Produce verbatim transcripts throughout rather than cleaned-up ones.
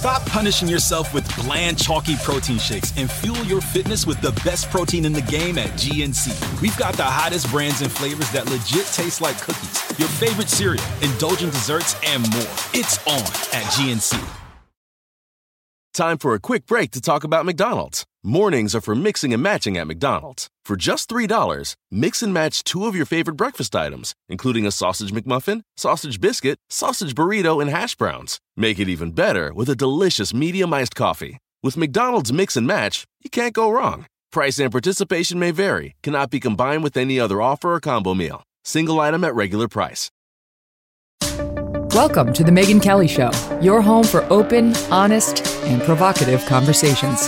Stop punishing yourself with bland, chalky protein shakes and fuel your fitness with the best protein in the game at G N C. We've got the hottest brands and flavors that legit taste like cookies, your favorite cereal, indulgent desserts, and more. It's on at G N C. Time for a quick break to talk about McDonald's. Mornings are for mixing and matching at McDonald's. For just three dollars, mix and match two of your favorite breakfast items, including a sausage McMuffin, sausage biscuit, sausage burrito, and hash browns. Make it even better with a delicious medium iced coffee. With McDonald's Mix and Match, you can't go wrong. Price and participation may vary, cannot be combined with any other offer or combo meal. Single item at regular price. Welcome to The Megyn Kelly Show, your home for open, honest, and provocative conversations.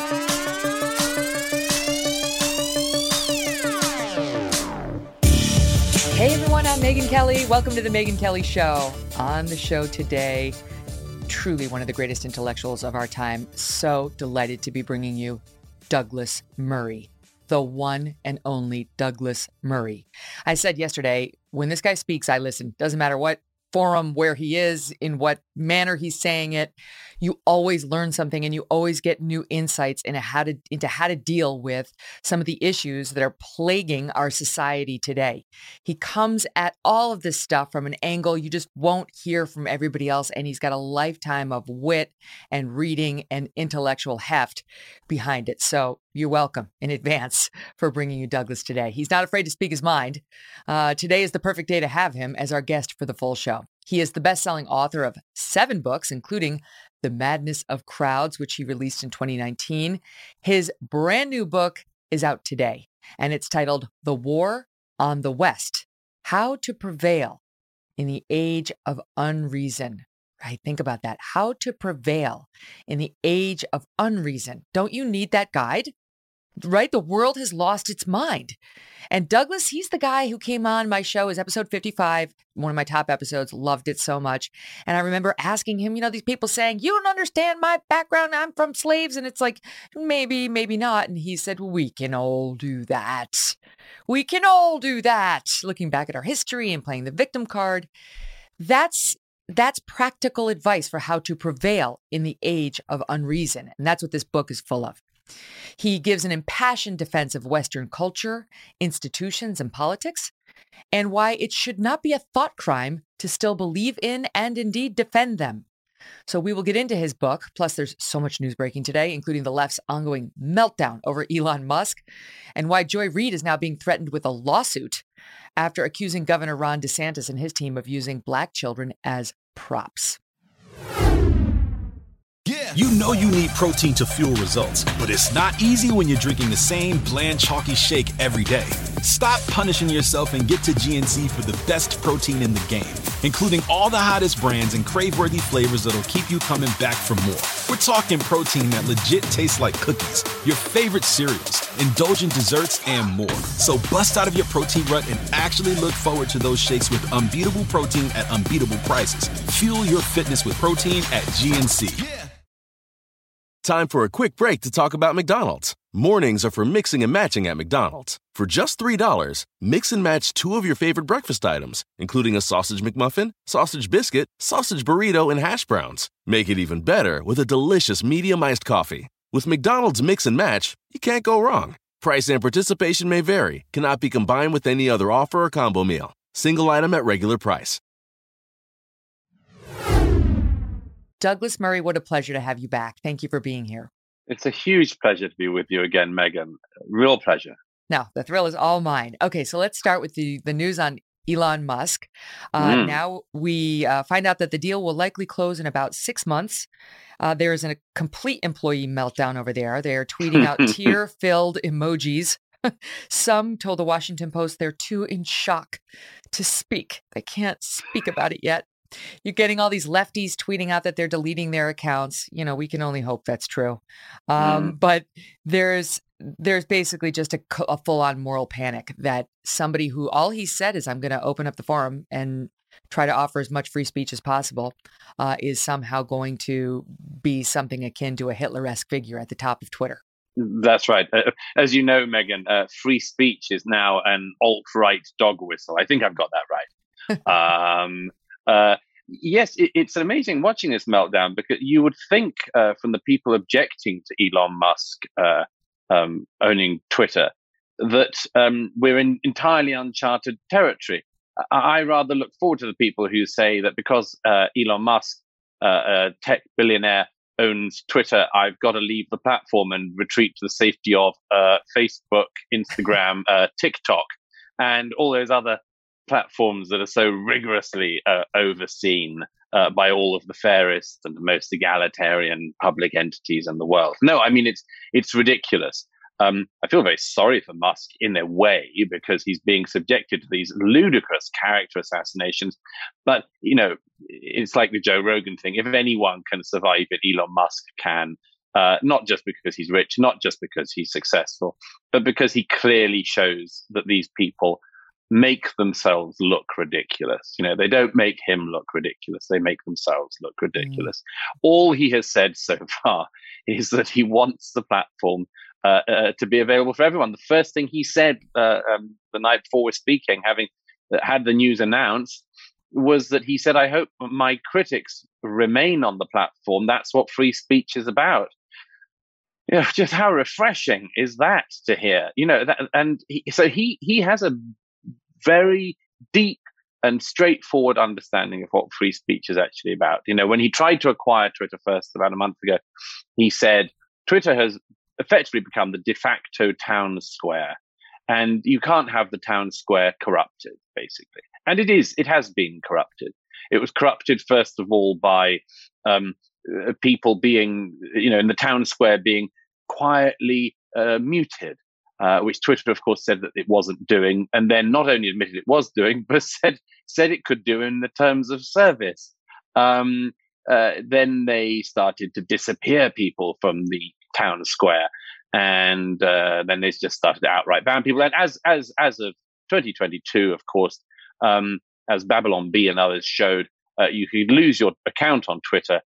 Hey everyone, I'm Megyn Kelly. Welcome to The Megyn Kelly Show. On the show today, truly one of the greatest intellectuals of our time. So delighted to be bringing you Douglas Murray, the one and only Douglas Murray. I said yesterday, when this guy speaks, I listen. Doesn't matter what forum, where he is, in what manner he's saying it, you always learn something and you always get new insights into how to into how to deal with some of the issues that are plaguing our society today. He comes at all of this stuff from an angle you just won't hear from everybody else, and he's got a lifetime of wit and reading and intellectual heft behind it. So you're welcome in advance for bringing you Douglas today. He's not afraid to speak his mind. Uh, today is the perfect day to have him as our guest for the full show. He is the best-selling author of seven books, including The Madness of Crowds, which he released in twenty nineteen. His brand new book is out today, and it's titled The War on the West: How to Prevail in the Age of Unreason. Right? Think about that. How to prevail in the age of unreason. Don't you need that guide? Right? The world has lost its mind. And Douglas, he's the guy who came on my show as episode fifty-five, one of my top episodes, loved it so much. And I remember asking him, you know, these people saying, you don't understand my background, I'm from slaves. And it's like, maybe, maybe not. And he said, we can all do that. We can all do that. Looking back at our history and playing the victim card, that's That's practical advice for how to prevail in the age of unreason. And that's what this book is full of. He gives an impassioned defense of Western culture, institutions, and politics, and why it should not be a thought crime to still believe in and indeed defend them. So we will get into his book. Plus, there's so much news breaking today, including the left's ongoing meltdown over Elon Musk, and why Joy Reid is now being threatened with a lawsuit after accusing Governor Ron DeSantis and his team of using black children as props. You know you need protein to fuel results, but it's not easy when you're drinking the same bland, chalky shake every day. Stop punishing yourself and get to G N C for the best protein in the game, including all the hottest brands and crave-worthy flavors that'll keep you coming back for more. We're talking protein that legit tastes like cookies, your favorite cereals, indulgent desserts, and more. So bust out of your protein rut and actually look forward to those shakes with unbeatable protein at unbeatable prices. Fuel your fitness with protein at G N C. Yeah. Time for a quick break to talk about McDonald's. Mornings are for mixing and matching at McDonald's. For just three dollars, mix and match two of your favorite breakfast items, including a sausage McMuffin, sausage biscuit, sausage burrito, and hash browns. Make it even better with a delicious medium iced coffee. With McDonald's Mix and Match, you can't go wrong. Price and participation may vary, cannot be combined with any other offer or combo meal. Single item at regular price. Douglas Murray, what a pleasure to have you back. Thank you for being here. It's a huge pleasure to be with you again, Megyn. Real pleasure. No, the thrill is all mine. Okay, so let's start with the, the news on Elon Musk. Uh, mm. Now we uh, find out that the deal will likely close in about six months. Uh, there is a complete employee meltdown over there. They are tweeting out tear-filled emojis. Some told the Washington Post they're too in shock to speak. They can't speak about it yet. You're getting all these lefties tweeting out that they're deleting their accounts. You know, we can only hope that's true. Um, mm. But there's there's basically just a, a full-on moral panic that somebody who all he said is, I'm going to open up the forum and try to offer as much free speech as possible, uh, is somehow going to be something akin to a Hitler-esque figure at the top of Twitter. That's right. Uh, as you know, Megyn, uh, free speech is now an alt-right dog whistle. I think I've got that right. um Uh, yes, it, it's amazing watching this meltdown, because you would think uh, from the people objecting to Elon Musk uh, um, owning Twitter that um, we're in entirely uncharted territory. I, I rather look forward to the people who say that because uh, Elon Musk, uh, a tech billionaire, owns Twitter, I've got to leave the platform and retreat to the safety of uh, Facebook, Instagram, uh, TikTok, and all those other platforms that are so rigorously uh, overseen uh, by all of the fairest and the most egalitarian public entities in the world. No, I mean, it's it's ridiculous. Um, I feel very sorry for Musk in a way, because he's being subjected to these ludicrous character assassinations. But, you know, it's like the Joe Rogan thing. If anyone can survive it, Elon Musk can. Uh, not just because he's rich, not just because he's successful, but because he clearly shows that these people make themselves look ridiculous. You know, they don't make him look ridiculous. They make themselves look ridiculous. Mm. All he has said so far is that he wants the platform uh, uh, to be available for everyone. The first thing he said uh, um, the night before we're speaking, having had the news announced, was that he said, I hope my critics remain on the platform. That's what free speech is about. You know, just how refreshing is that to hear? You know, that, and he, so he he has a very deep and straightforward understanding of what free speech is actually about. You know, when he tried to acquire Twitter first about a month ago, he said Twitter has effectively become the de facto town square, and you can't have the town square corrupted, basically. And it is, it has been corrupted. It was corrupted, first of all, by um, people being, you know, in the town square being quietly uh, muted. Uh, which Twitter, of course, said that it wasn't doing, and then not only admitted it was doing, but said said it could do in the terms of service. Um, uh, then they started to disappear people from the town square, and uh, then they just started to outright ban people. And as as as of twenty twenty-two, of course, um, as Babylon Bee and others showed, uh, you could lose your account on Twitter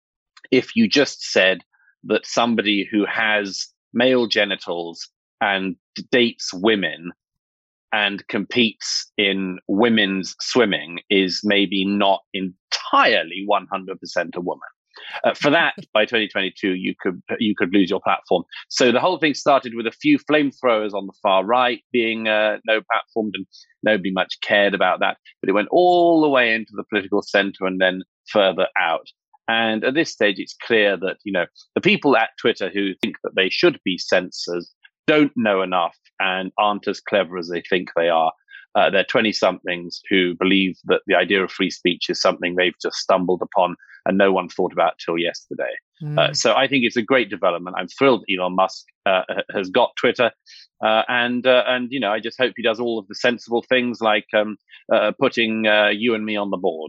if you just said that somebody who has male genitals and dates women and competes in women's swimming is maybe not entirely one hundred percent a woman. Uh, for that, by twenty twenty-two, you could you could lose your platform. So the whole thing started with a few flamethrowers on the far right being uh, no platformed, and nobody much cared about that. But it went all the way into the political center and then further out. And at this stage, it's clear that, you know, the people at Twitter who think that they should be censors don't know enough and aren't as clever as they think they are. Uh, they're twenty-somethings who believe that the idea of free speech is something they've just stumbled upon and no one thought about till yesterday. Mm. Uh, so I think it's a great development. I'm thrilled Elon Musk uh, has got Twitter. Uh, and, uh, and you know, I just hope he does all of the sensible things like um, uh, putting uh, you and me on the board.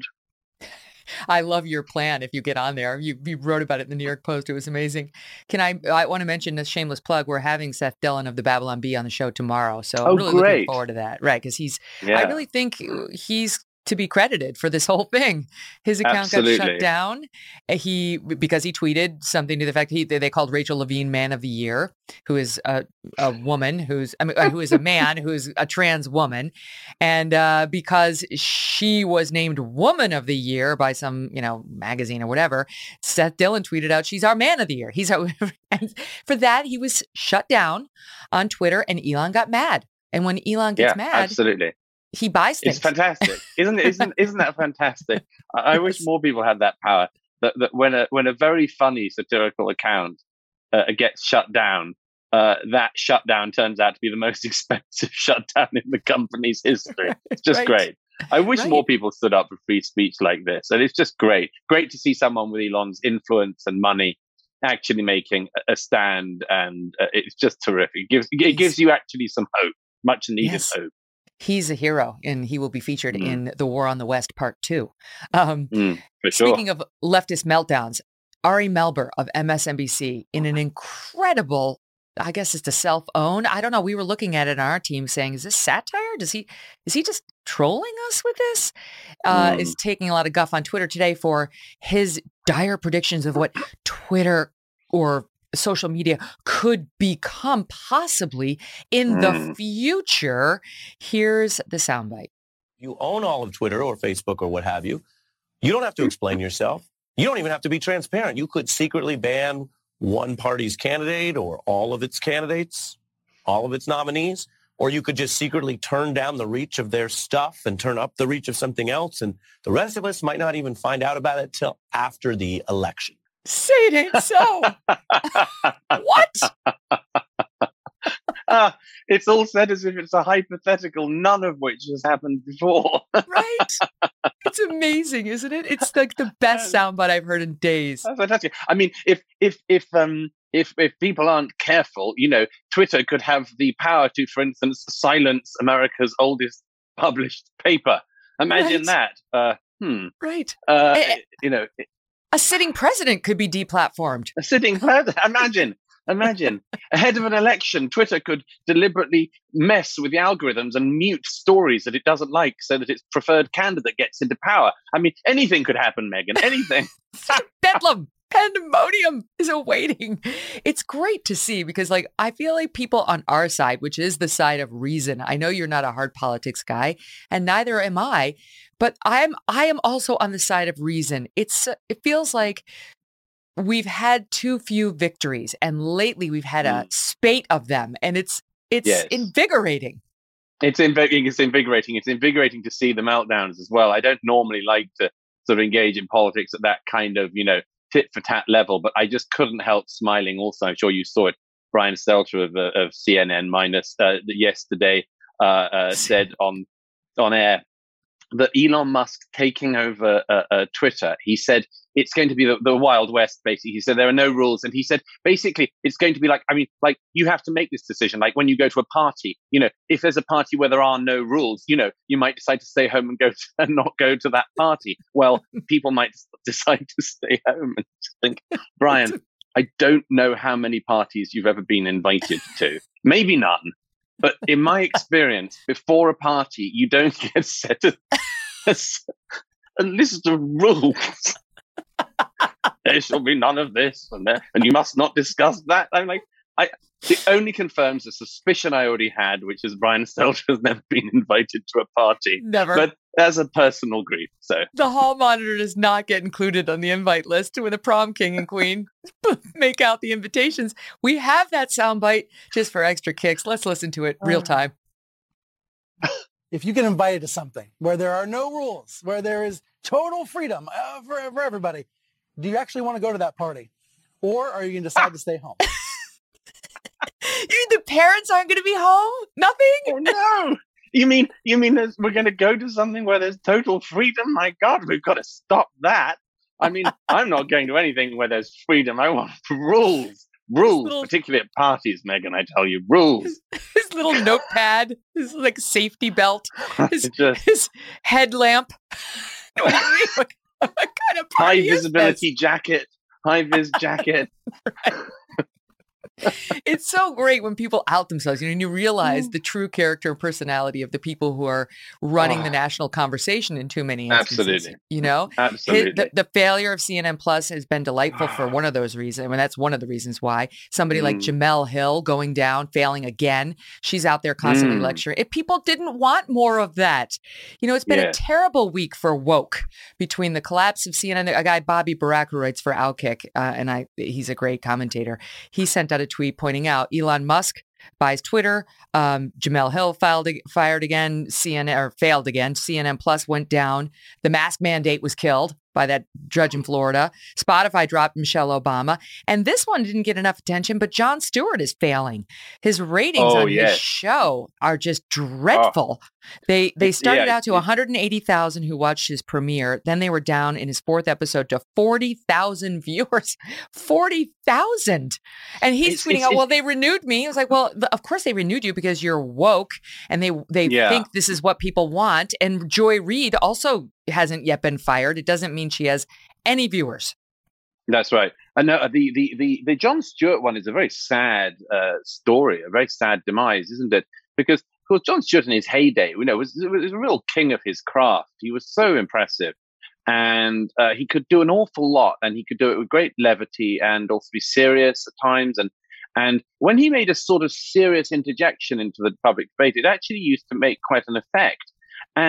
I love your plan. If you get on there, you, you wrote about it in the New York Post. It was amazing. Can I, I want to mention a shameless plug. We're having Seth Dillon of the Babylon Bee on the show tomorrow. So oh, I'm really great. looking forward to that. Right. Cause he's, yeah. I really think he's to be credited for this whole thing. His account Absolutely. got shut down. He, because he tweeted something to the fact he, they called Rachel Levine Man of the Year, who is a, a woman who's, I mean, who is a man who's a trans woman. And uh, because she was named Woman of the Year by some, you know, magazine or whatever, Seth Dillon tweeted out, she's our Man of the Year. He's our, and for that, he was shut down on Twitter, and Elon got mad. And when Elon gets yeah, mad, absolutely. he buys things. It's fantastic, isn't it? Isn't isn't that fantastic? I, I wish more people had that power. That that when a when a very funny satirical account uh, gets shut down, uh, that shutdown turns out to be the most expensive shutdown in the company's history. It's just right. great. I wish right. more people stood up for free speech like this, and it's just great. Great to see someone with Elon's influence and money actually making a stand, and uh, it's just terrific. It gives it gives you actually some hope, much needed yes. hope. He's a hero, and he will be featured mm. in The War on the West Part Two. Um, mm, for sure. Speaking of leftist meltdowns, Ari Melber of M S N B C, in an incredible, I guess it's a self-own, I don't know, we were looking at it on our team saying, is this satire? Does he, is he just trolling us with this? Uh, mm. is taking a lot of guff on Twitter today for his dire predictions of what Twitter or social media could become possibly in mm. the future. Here's the soundbite. You own all of Twitter or Facebook or what have you. You don't have to explain yourself. You don't even have to be transparent. You could secretly ban one party's candidate or all of its candidates, all of its nominees, or you could just secretly turn down the reach of their stuff and turn up the reach of something else. And the rest of us might not even find out about it till after the election. Say it ain't so. What? Uh, it's all said as if it's a hypothetical, none of which has happened before. Right? It's amazing, isn't it? It's like the best soundbite I've heard in days. That's fantastic. I mean, if if if um if if people aren't careful, you know, Twitter could have the power to, for instance, silence America's oldest published paper. Imagine Right. that. Uh, hmm. Right. Uh, Eh, you know, A sitting president could be deplatformed. a sitting president. Imagine. Imagine. Ahead of an election, Twitter could deliberately mess with the algorithms and mute stories that it doesn't like so that its preferred candidate gets into power. I mean, anything could happen, Megan. Anything. Bedlam. Pandemonium is awaiting. It's great to see because, like, I feel like people on our side, which is the side of reason. I know you're not a hard politics guy, and neither am I, but I'm. I am also on the side of reason. It's. It feels like we've had too few victories, and lately we've had a Mm. spate of them, and it's it's Yes. invigorating. It's, inv- it's invigorating. It's invigorating to see the meltdowns as well. I don't normally like to sort of engage in politics at that kind of, you know, tit for tat level, but I just couldn't help smiling. Also, I'm sure you saw it. Brian Stelter of, uh, of C N N minus uh, yesterday uh, uh, said on on air that Elon Musk taking over uh, uh, Twitter, he said it's going to be the, the Wild West, basically. He said there are no rules. And he said, basically, it's going to be like, I mean, like you have to make this decision. Like when you go to a party, you know, if there's a party where there are no rules, you know, you might decide to stay home and go to, and not go to that party. Well, people might decide to stay home and just think, Brian, I don't know how many parties you've ever been invited to. Maybe none. But in my experience, before a party, you don't get set a, a, a list of rules. There shall be none of this, and there, and you must not discuss that. I'm like, I. It only confirms a suspicion I already had, which is Brian Stelter has never been invited to a party. Never. But as a personal grief, so The hall monitor does not get included on the invite list when the prom king and queen make out the invitations. We have that soundbite just for extra kicks. Let's listen to it real time. If you get invited to something where there are no rules, where there is total freedom uh, for, for everybody, do you actually want to go to that party? Or are you going to decide to stay home? You mean the parents aren't going to be home? Nothing? oh no. You mean you mean there's, we're going to go to something where there's total freedom? My God, we've got to stop that. I mean, I'm not going to anything where there's freedom. I want rules, rules, little- particularly at parties, Megan. I tell you, rules. His little notepad, his like safety belt, his, It's just his headlamp. What do you mean? What, what kind of high party is visibility jacket, high vis jacket. this? It's so great when people out themselves, you know, and you realize the true character and personality of the people who are running the Oh. national conversation in too many instances. Absolutely. You know, His- Absolutely. the, the failure of C N N Plus has been delightful for one of those reasons. I mean, that's one of the reasons why somebody like Mm. Jamel Hill going down, failing again. She's out there constantly Mm. lecturing. If people didn't want more of that, you know, it's been Yeah. a terrible week for woke between the collapse of C N N. A guy, Bobby Barack, who writes for Outkick, uh, and I, he's a great commentator. He sent out a tweet pointing out Elon Musk buys Twitter. Um, Jamel Hill filed, fired again. C N N or failed again. C N N Plus went down. The mask mandate was killed by that judge in Florida. Spotify dropped Michelle Obama. And this one didn't get enough attention, but Jon Stewart is failing. His ratings Oh, on yes. his show are just dreadful. They they started Yeah, out to it- one hundred eighty thousand who watched his premiere. Then they were down in his fourth episode to forty thousand viewers. forty thousand. And he's It's- tweeting it's- out, well, they renewed me. I was like, well, the, of course they renewed you because you're woke and they they Yeah. think this is what people want. And Joy Reid also hasn't yet been fired. It doesn't mean she has any viewers. That's right. I know uh, the the the the Jon Stewart one is a very sad uh, story, a very sad demise, isn't it? Because of course, Jon Stewart in his heyday, you know, was was a real king of his craft. He was so impressive, and uh, he could do an awful lot, and he could do it with great levity, and also be serious at times. And and when he made a sort of serious interjection into the public debate, it actually used to make quite an effect. And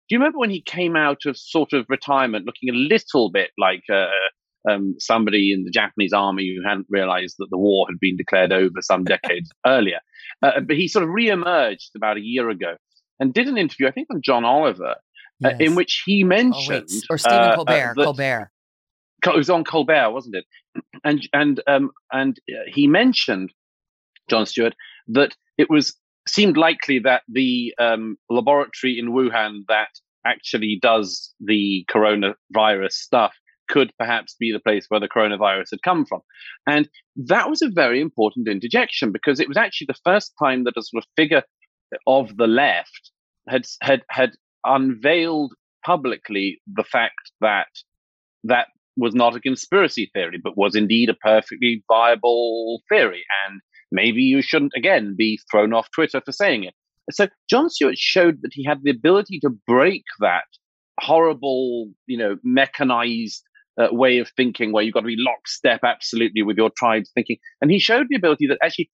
you remember when he came out of sort of retirement looking a little bit like uh, um, somebody in the Japanese army who hadn't realized that the war had been declared over some decades earlier? Uh, but he sort of re-emerged about a year ago and did an interview, I think, on John Oliver, Yes. uh, in which he mentioned... Oh, wait. Or Stephen uh, Colbert. uh, that, Colbert. It was on Colbert, wasn't it? And and um, and he mentioned, Jon Stewart, that it was seemed likely that the um, laboratory in Wuhan that actually does the coronavirus stuff could perhaps be the place where the coronavirus had come from. And that was a very important interjection, because it was actually the first time that a sort of figure of the left had had had unveiled publicly the fact that that was not a conspiracy theory, but was indeed a perfectly viable theory. And maybe you shouldn't, again, be thrown off Twitter for saying it. So Jon Stewart showed that he had the ability to break that horrible, you know, mechanized uh, way of thinking where you've got to be lockstep absolutely with your tribe's thinking. And he showed the ability that actually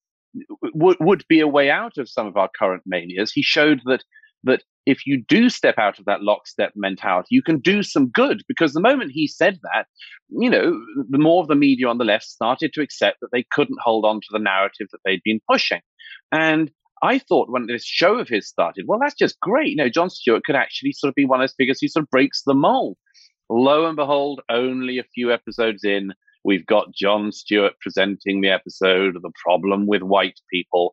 w- would be a way out of some of our current manias. He showed that that if you do step out of that lockstep mentality, you can do some good, because the moment he said that, you know, the more of the media on the left started to accept that they couldn't hold on to the narrative that they'd been pushing. And I thought when this show of his started, well, that's just great. You know, Jon Stewart could actually sort of be one of those figures who sort of breaks the mold. Lo and behold, only a few episodes in, we've got Jon Stewart presenting the episode of The Problem with White People.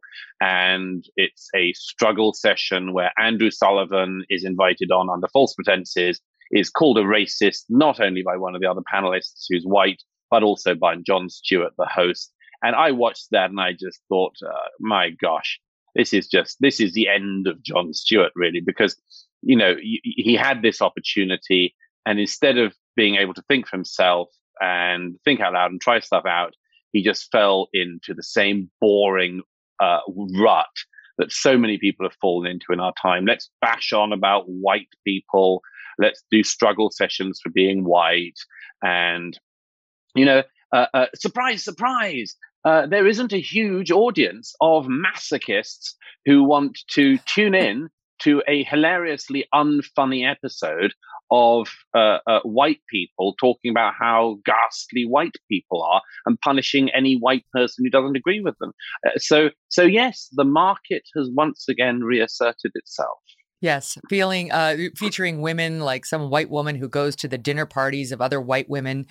And it's a struggle session where Andrew Sullivan is invited on under false pretenses, is called a racist, not only by one of the other panelists who's white, but also by Jon Stewart, the host. And I watched that and I just thought, uh, my gosh, this is just, this is the end of Jon Stewart, really, because, you know, he had this opportunity, and instead of being able to think for himself and think out loud and try stuff out, he just fell into the same boring uh, rut that so many people have fallen into in our time. Let's bash on about white people. Let's do struggle sessions for being white. And, you know, uh, uh, surprise, surprise, uh, there isn't a huge audience of masochists who want to tune in to a hilariously unfunny episode of uh, uh, white people talking about how ghastly white people are and punishing any white person who doesn't agree with them. Uh, so, so yes, the market has once again reasserted itself. Yes, feeling uh, featuring women, like some white woman who goes to the dinner parties of other white women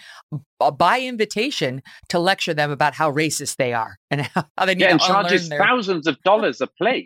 by invitation to lecture them about how racist they are and how they need yeah, to and charges their... thousands of dollars a plate.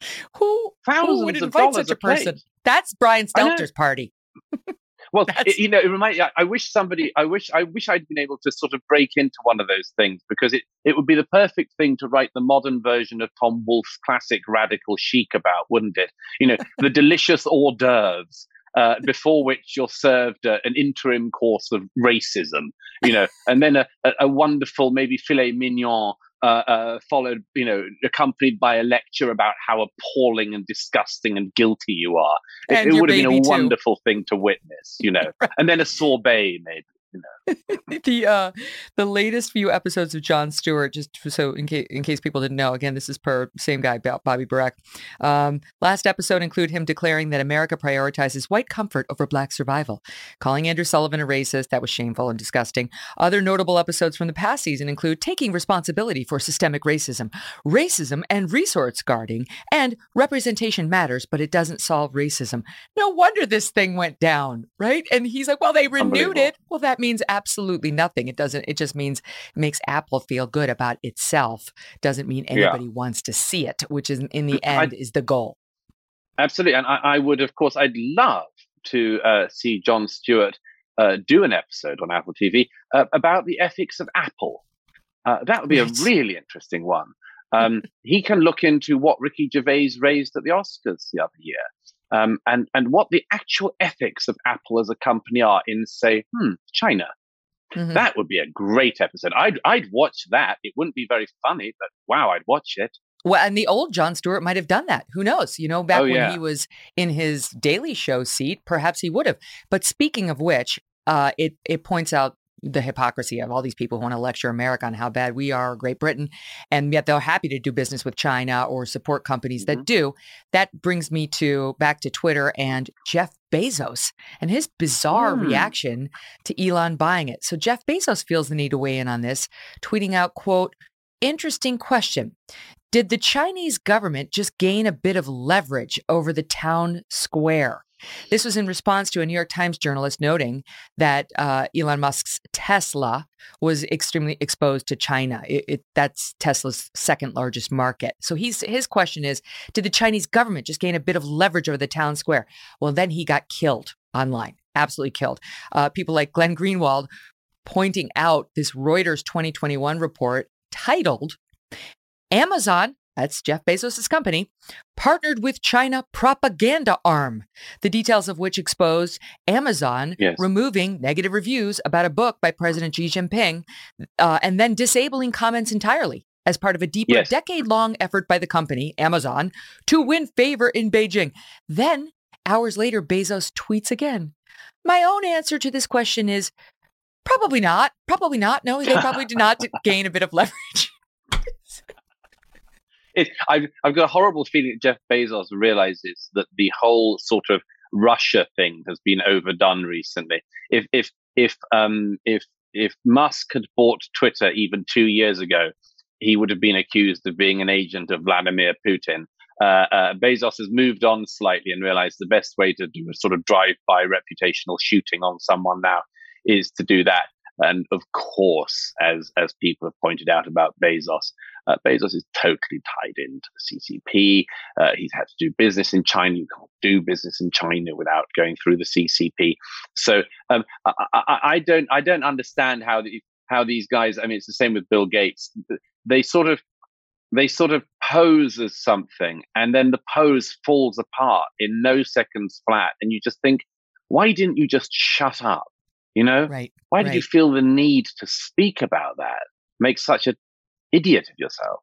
Who, thousands who would of invite dollars such a, a plate? person? That's Brian Stelter's party. Well, it, you know, it remind, I, I wish somebody, I wish, I wish I'd been able to sort of break into one of those things, because it, it would be the perfect thing to write the modern version of Tom Wolfe's classic Radical Chic about, wouldn't it? You know, the delicious hors d'oeuvres uh, before which you're served uh, an interim course of racism, you know, and then a, a, a wonderful maybe filet mignon. Uh, uh, followed, you know, accompanied by a lecture about how appalling and disgusting and guilty you are. It, it would have been a too. wonderful thing to witness, you know, and then a sorbet, maybe. You know. the uh, the latest few episodes of Jon Stewart, just so in case in case people didn't know, again, this is per same guy, Bobby Burack. Um, last episode include him declaring that America prioritizes white comfort over black survival, calling Andrew Sullivan a racist. That was shameful and disgusting. Other notable episodes from the past season include taking responsibility for systemic racism, racism and resource guarding, and representation matters, but it doesn't solve racism. No wonder this thing went down, right? And he's like, well, they renewed it. Well, that means absolutely nothing. It doesn't, it just means it makes Apple feel good about itself. Doesn't mean anybody yeah. wants to see it, which is in the end I, is the goal. Absolutely. And I, I would, of course, I'd love to uh, see Jon Stewart uh, do an episode on Apple T V uh, about the ethics of Apple. Uh, that would be right. a really interesting one. Um, he can look into what Ricky Gervais raised at the Oscars the other year. Um, and, and what the actual ethics of Apple as a company are in, say, hmm, China. Mm-hmm. That would be a great episode. I'd I'd watch that. It wouldn't be very funny, but wow, I'd watch it. Well, and the old Jon Stewart might have done that. Who knows? You know, back oh, when yeah. he was in his Daily Show seat, perhaps he would have. But speaking of which, uh, it it points out the hypocrisy of all these people who want to lecture America on how bad we are, or Great Britain, and yet they're happy to do business with China or support companies mm-hmm. that do. That brings me to back to Twitter and Jeff Bezos and his bizarre mm. reaction to Elon buying it. So Jeff Bezos feels the need to weigh in on this, tweeting out, quote, "Interesting question. Did the Chinese government just gain a bit of leverage over the town square?" This was in response to a New York Times journalist noting that uh, Elon Musk's Tesla was extremely exposed to China. It, it, that's Tesla's second largest market. So he's, his question is, did the Chinese government just gain a bit of leverage over the town square? Well, then he got killed online, absolutely killed. Uh, people like Glenn Greenwald pointing out this Reuters twenty twenty-one report titled, "Amazon," that's Jeff Bezos' company, "partnered with China propaganda arm," the details of which exposed Amazon yes. removing negative reviews about a book by President Xi Jinping uh, and then disabling comments entirely as part of a deeper yes. decade-long effort by the company, Amazon, to win favor in Beijing. Then, hours later, Bezos tweets again. "My own answer to this question is probably not. Probably not. No, they probably did not gain a bit of leverage." It, I've, I've got a horrible feeling that Jeff Bezos realizes that the whole sort of Russia thing has been overdone recently. If if if um if if Musk had bought Twitter even two years ago, he would have been accused of being an agent of Vladimir Putin. Uh, uh, Bezos has moved on slightly and realized the best way to do a sort of drive-by reputational shooting on someone now is to do that. And of course, as as people have pointed out about Bezos, uh, Bezos is totally tied into the C C P. Uh, he's had to do business in China. You can't do business in China without going through the C C P. So um, I, I, I don't I don't understand how the, how these guys. I mean, it's the same with Bill Gates. They sort of they sort of pose as something, and then the pose falls apart in no seconds flat, and you just think, why didn't you just shut up? You know, right, why did right. you feel the need to speak about that? Make such an idiot of yourself.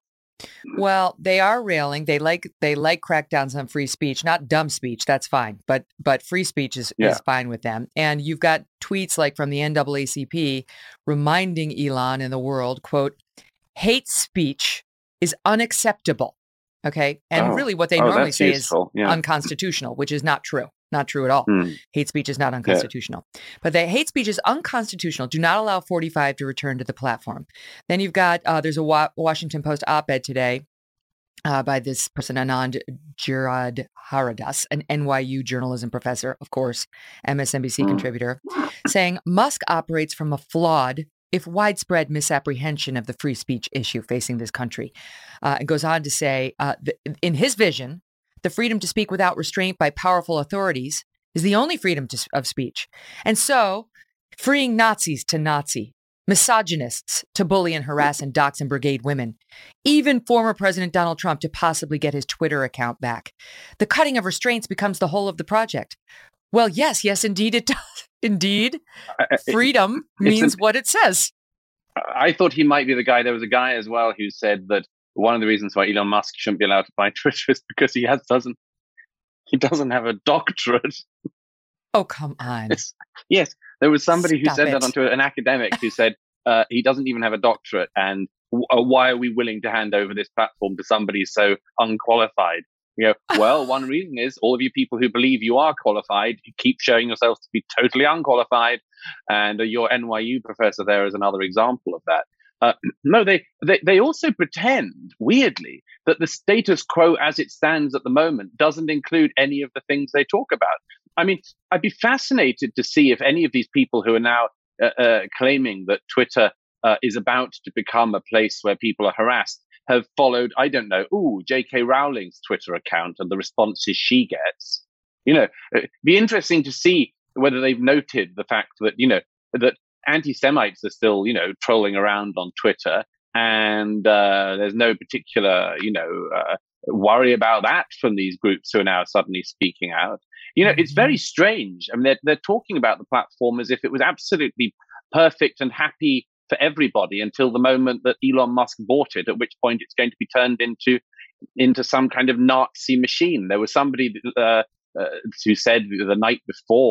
Well, they are railing. They like they like crackdowns on free speech, not dumb speech. That's fine, but but free speech is, yeah. is fine with them. And you've got tweets like from the N double A C P reminding Elon and the world, quote, "Hate speech is unacceptable." Okay, and oh. really what they oh, normally say useful. is yeah. unconstitutional, which is not true. Not true at all. Hmm. Hate speech is not unconstitutional. Yeah. But the hate speech is unconstitutional. Do not allow forty-five to return to the platform. Then you've got, uh, there's a Wa- Washington Post op-ed today uh, by this person, Anand Giridharadas, an N Y U journalism professor, of course, M S N B C hmm. contributor, saying Musk operates from a flawed, if widespread, misapprehension of the free speech issue facing this country. Uh, it goes on to say, uh, th- in his vision, the freedom to speak without restraint by powerful authorities is the only freedom to, of speech. And so, freeing Nazis to Nazi, misogynists to bully and harass and dox and brigade women, even former President Donald Trump to possibly get his Twitter account back. The cutting of restraints becomes the whole of the project. Well, yes, yes, indeed it does. Indeed, freedom means an, what it says. I thought he might be the guy. There was a guy as well who said that one of the reasons why Elon Musk shouldn't be allowed to buy Twitter is because he has doesn't he doesn't have a doctorate. Oh, come on. It's, yes, there was somebody Stop who said it. that onto an academic who said uh, he doesn't even have a doctorate, and w- uh, why are we willing to hand over this platform to somebody so unqualified? You know, well, one reason is all of you people who believe you are qualified, you keep showing yourselves to be totally unqualified, and uh, your N Y U professor there is another example of that. Uh, no, they, they they also pretend, weirdly, that the status quo as it stands at the moment doesn't include any of the things they talk about. I mean, I'd be fascinated to see if any of these people who are now uh, uh, claiming that Twitter uh, is about to become a place where people are harassed have followed, I don't know, ooh, J K Rowling's Twitter account and the responses she gets. You know, it'd be interesting to see whether they've noted the fact that, you know, that anti-Semites are still, you know, trolling around on Twitter, and uh, there's no particular, you know, uh, worry about that from these groups who are now suddenly speaking out. You know, mm-hmm. It's very strange. I mean, they're, they're talking about the platform as if it was absolutely perfect and happy for everybody until the moment that Elon Musk bought it, at which point it's going to be turned into into some kind of Nazi machine. There was somebody uh, uh, who said the night before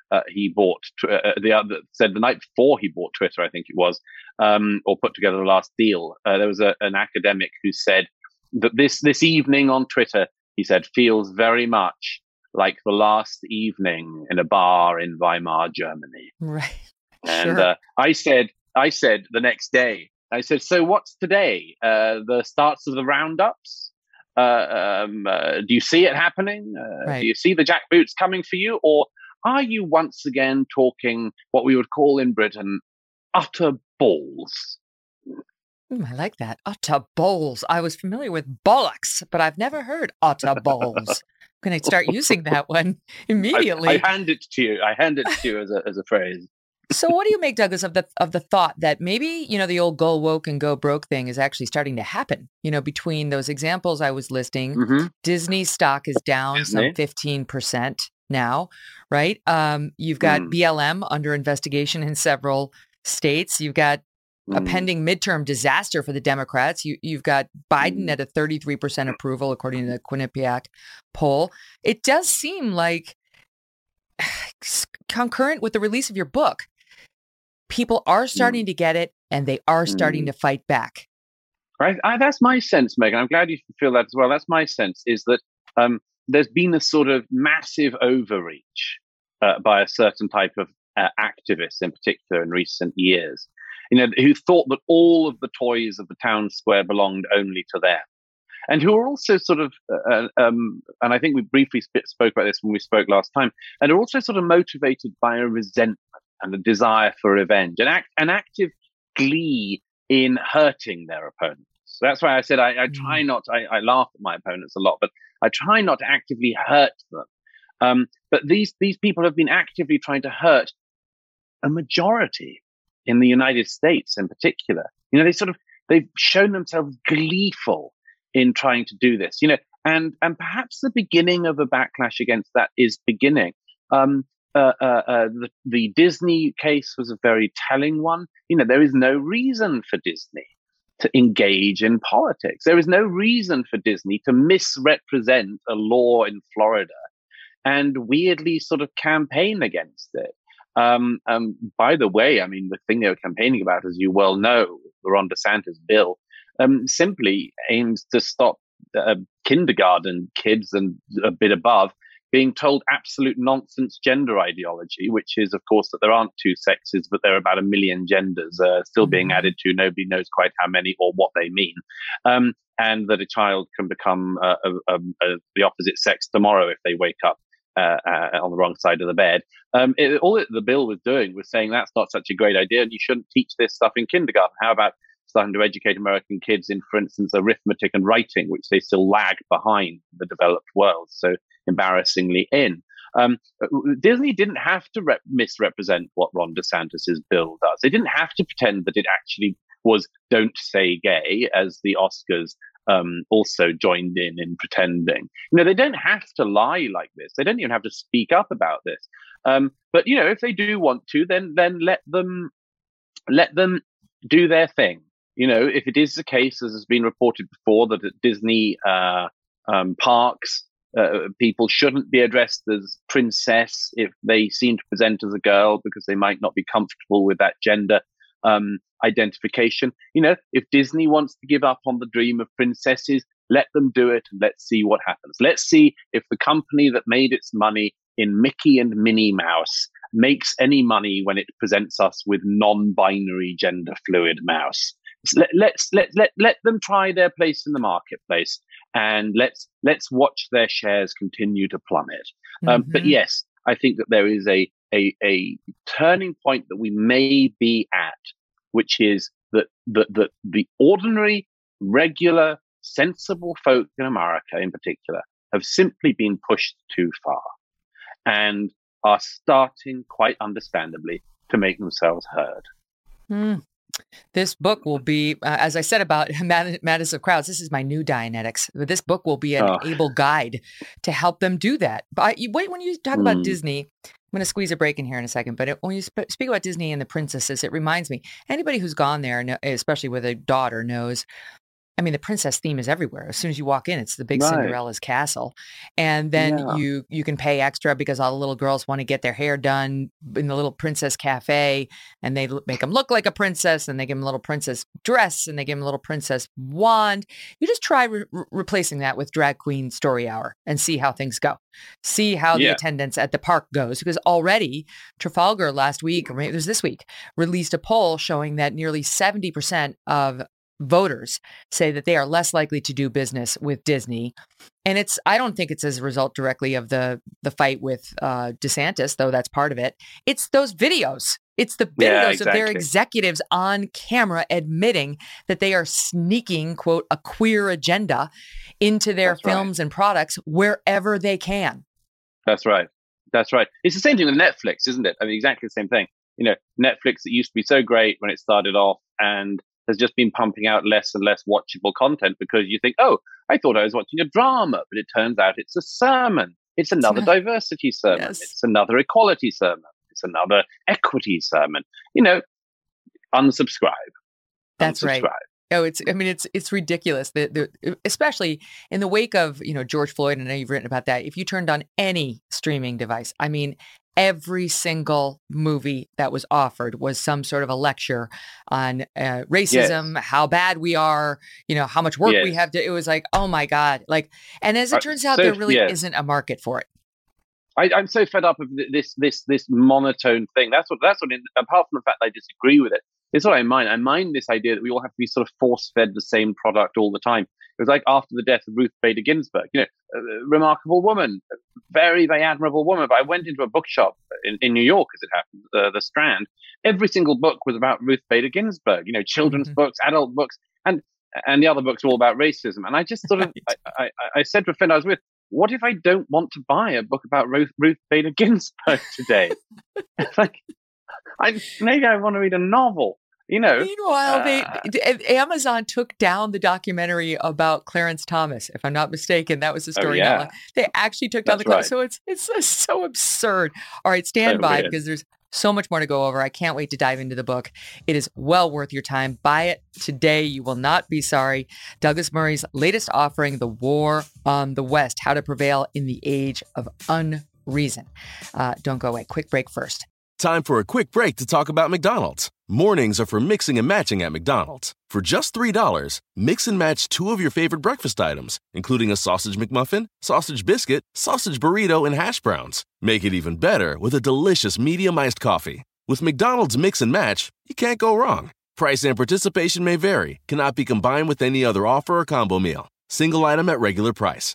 uh, he bought uh, the other said the night before he bought Twitter, I think it was, um, or put together the last deal. Uh, there was a, an academic who said that this this evening on Twitter, he said, feels very much like the last evening in a bar in Weimar, Germany. Right. And Sure. uh, I said, I said the next day, I said, so what's today? Uh, the starts of the roundups? Uh, um, uh, do you see it happening? Uh, Right. Do you see the jackboots coming for you? Or are you once again talking what we would call in Britain utter balls? Ooh, I like that. Utter bowls. I was familiar with bollocks, but I've never heard utter bowls. I'm going to start using that one immediately. I, I hand it to you. I hand it to you as a as a phrase. So what do you make, Douglas, of the of the thought that maybe, you know, the old go woke and go broke thing is actually starting to happen? You know, between those examples I was listing, Mm-hmm. Disney stock is down Disney. some fifteen percent now, right? Um, you've got Mm. B L M under investigation in several states. You've got a Mm. pending midterm disaster for the Democrats. You, you've got Biden Mm. at a thirty-three percent approval, according to the Quinnipiac poll. It does seem like concurrent with the release of your book, people are starting to get it and they are starting Mm. to fight back. Right. I, that's my sense, Megan. I'm glad you feel that as well. That's my sense, is that um, there's been a sort of massive overreach uh, by a certain type of uh, activists in particular in recent years, you know, who thought that all of the toys of the town square belonged only to them. And who are also sort of, uh, um, and I think we briefly sp- spoke about this when we spoke last time, and are also sort of motivated by a resentment and a desire for revenge, an, act, an active glee in hurting their opponents. So that's why I said I, I try not, I, I laugh at my opponents a lot, but I try not to actively hurt them. Um, but these, these people have been actively trying to hurt a majority in the United States in particular. You know, they sort of, they've shown themselves gleeful in trying to do this, you know, and, and perhaps the beginning of a backlash against that is beginning. Um, uh, uh, uh, the, the Disney case was a very telling one. You know, there is no reason for Disney to engage in politics. There is no reason for Disney to misrepresent a law in Florida and weirdly sort of campaign against it. Um, um, by the way, I mean, the thing they were campaigning about, as you well know, the Ron DeSantis bill, um, simply aims to stop uh, kindergarten kids and a bit above being told absolute nonsense gender ideology, which is, of course, that there aren't two sexes, but there are about a million genders uh, still being added to. Nobody knows quite how many or what they mean. Um, and that a child can become uh, uh, uh, uh, the opposite sex tomorrow if they wake up uh, uh, on the wrong side of the bed. Um, it, all it, the bill was doing was saying that's not such a great idea and you shouldn't teach this stuff in kindergarten. How about starting to educate American kids in, for instance, arithmetic and writing, which they still lag behind the developed world so embarrassingly in. Um, Disney didn't have to rep- misrepresent what Ron DeSantis's bill does. They didn't have to pretend that it actually was "Don't Say Gay," as the Oscars um, also joined in in pretending. You know, they don't have to lie like this. They don't even have to speak up about this. Um, but you know, if they do want to, then then let them let them do their thing. You know, if it is the case, as has been reported before, that at Disney uh, um, parks, uh, people shouldn't be addressed as princess if they seem to present as a girl because they might not be comfortable with that gender um, identification. You know, if Disney wants to give up on the dream of princesses, let them do it and let's see what happens. Let's see if the company that made its money in Mickey and Minnie Mouse makes any money when it presents us with non-binary gender fluid mouse. Let, let's let, let let them try their place in the marketplace, and let's let's watch their shares continue to plummet. Um, Mhm. But yes, I think that there is a, a a turning point that we may be at, which is that that that the ordinary, regular, sensible folk in America, in particular, have simply been pushed too far, and are starting, quite understandably, to make themselves heard. Mm. This book will be, uh, as I said about Mad- Madness of Crowds, this is my new Dianetics. This book will be an Oh. able guide to help them do that. But you, wait, when you talk about Mm. Disney, I'm going to squeeze a break in here in a second, but it, when you sp- speak about Disney and the princesses, it reminds me, anybody who's gone there, kno- especially with a daughter, knows I mean, the princess theme is everywhere. As soon as you walk in, it's the big Right. Cinderella's castle. And then Yeah. you you can pay extra because all the little girls want to get their hair done in the little princess cafe, and they l- make them look like a princess, and they give them a little princess dress, and they give them a little princess wand. You just try re- re- replacing that with drag queen story hour and see how things go. See how the Yeah. attendance at the park goes, because already Trafalgar last week, or maybe it was this week, released a poll showing that nearly seventy percent of voters say that they are less likely to do business with Disney. And it's, I don't think it's as a result directly of the the fight with uh, DeSantis, though that's part of it. It's those videos. It's the videos Yeah, of their exactly. executives on camera admitting that they are sneaking, quote, a queer agenda into their That's right. films and products wherever they can. That's right. That's right. It's the same thing with Netflix, isn't it? I mean, exactly the same thing. You know, Netflix, that used to be so great when it started off, and has just been pumping out less and less watchable content because you think, oh, I thought I was watching a drama, but it turns out it's a sermon. It's another diversity sermon. Yes. It's another equality sermon. It's another equity sermon. You know, unsubscribe. That's right. Unsubscribe. Oh, it's, I mean, it's, it's ridiculous that, the, especially in the wake of, you know, George Floyd, and I know you've written about that. If you turned on any streaming device, I mean, every single movie that was offered was some sort of a lecture on uh, racism, Yes. how bad we are, you know, how much work we Yes. have to, it was like, oh my God. Like, and as it Uh, turns out, so- there really yes. isn't a market for it. I, I'm so fed up of th- this this this monotone thing. That's what that's what. In, apart from the fact that I disagree with it, it's what I mind. I mind this idea that we all have to be sort of force fed the same product all the time. It was like after the death of Ruth Bader Ginsburg. You know, a remarkable woman, a very very admirable woman. But I went into a bookshop in, in New York, as it happened, uh, the Strand. Every single book was about Ruth Bader Ginsburg. You know, children's Mhm. books, adult books, and and the other books were all about racism. And I just sort of Right. I, I, I said to a friend I was with, what if I don't want to buy a book about Ruth, Ruth Bader Ginsburg today? Like, I maybe I want to read a novel. You know. Meanwhile, they, uh, d- Amazon took down the documentary about Clarence Thomas, if I'm not mistaken. That was the Oh, story. yeah. Now. They actually took down That's the clip. right. So it's it's just so absurd. All right, stand So by weird. because there's so much more to go over. I can't wait to dive into the book. It is well worth your time. Buy it today. You will not be sorry. Douglas Murray's latest offering, The War on the West, How to Prevail in the Age of Unreason. Uh, don't go away. Quick break first. Time for a quick break to talk about McDonald's. Mornings are for mixing and matching at McDonald's. For just three dollars, mix and match two of your favorite breakfast items, including a sausage McMuffin, sausage biscuit, sausage burrito, and hash browns. Make it even better with a delicious medium iced coffee. With McDonald's Mix and Match, you can't go wrong. Price and participation may vary, cannot be combined with any other offer or combo meal. Single item at regular price.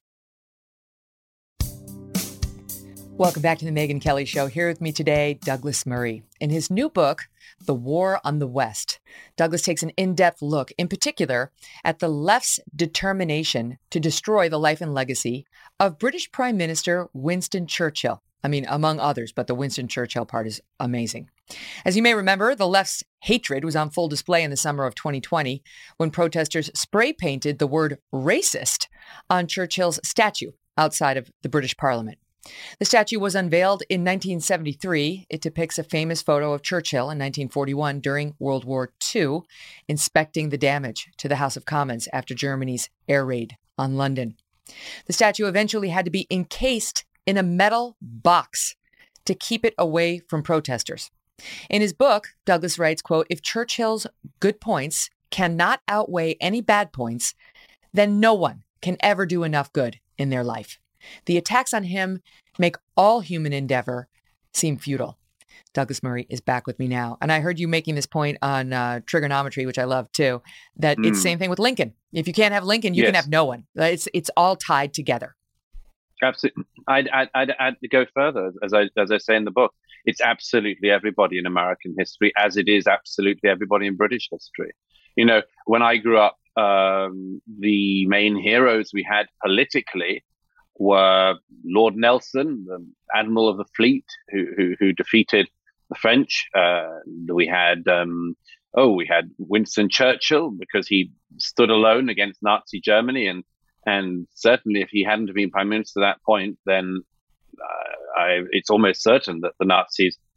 Welcome back to the Megyn Kelly Show. Here with me today, Douglas Murray. In his new book, The War on the West, Douglas takes an in-depth look, in particular, at the left's determination to destroy the life and legacy of British Prime Minister Winston Churchill. I mean, among others, but the Winston Churchill part is amazing. As you may remember, the left's hatred was on full display in the summer of twenty twenty when protesters spray painted the word racist on Churchill's statue outside of the British Parliament. The statue was unveiled in nineteen seventy-three. It depicts a famous photo of Churchill in nineteen forty-one during World War Two, inspecting the damage to the House of Commons after Germany's air raid on London. The statue eventually had to be encased in a metal box to keep it away from protesters. In his book, Douglas writes, quote, "If Churchill's good points cannot outweigh any bad points, then no one can ever do enough good in their life. The attacks on him make all human endeavor seem futile." Douglas Murray is back with me now. And I heard you making this point on uh, trigonometry, which I love too, that Mm. it's the same thing with Lincoln. If you can't have Lincoln, you can Yes. have no one. It's it's all tied together. Absolutely. I'd, I'd, I'd, I'd go further, as I, as I say in the book. It's absolutely everybody in American history, as it is absolutely everybody in British history. You know, when I grew up, um, the main heroes we had politically were Lord Nelson, the Admiral of the Fleet, who who, who defeated the French. Uh, we had um, oh, we had Winston Churchill because he stood alone against Nazi Germany, and and certainly if he hadn't have been prime minister at that point, then uh, I, it's almost certain that the Nazis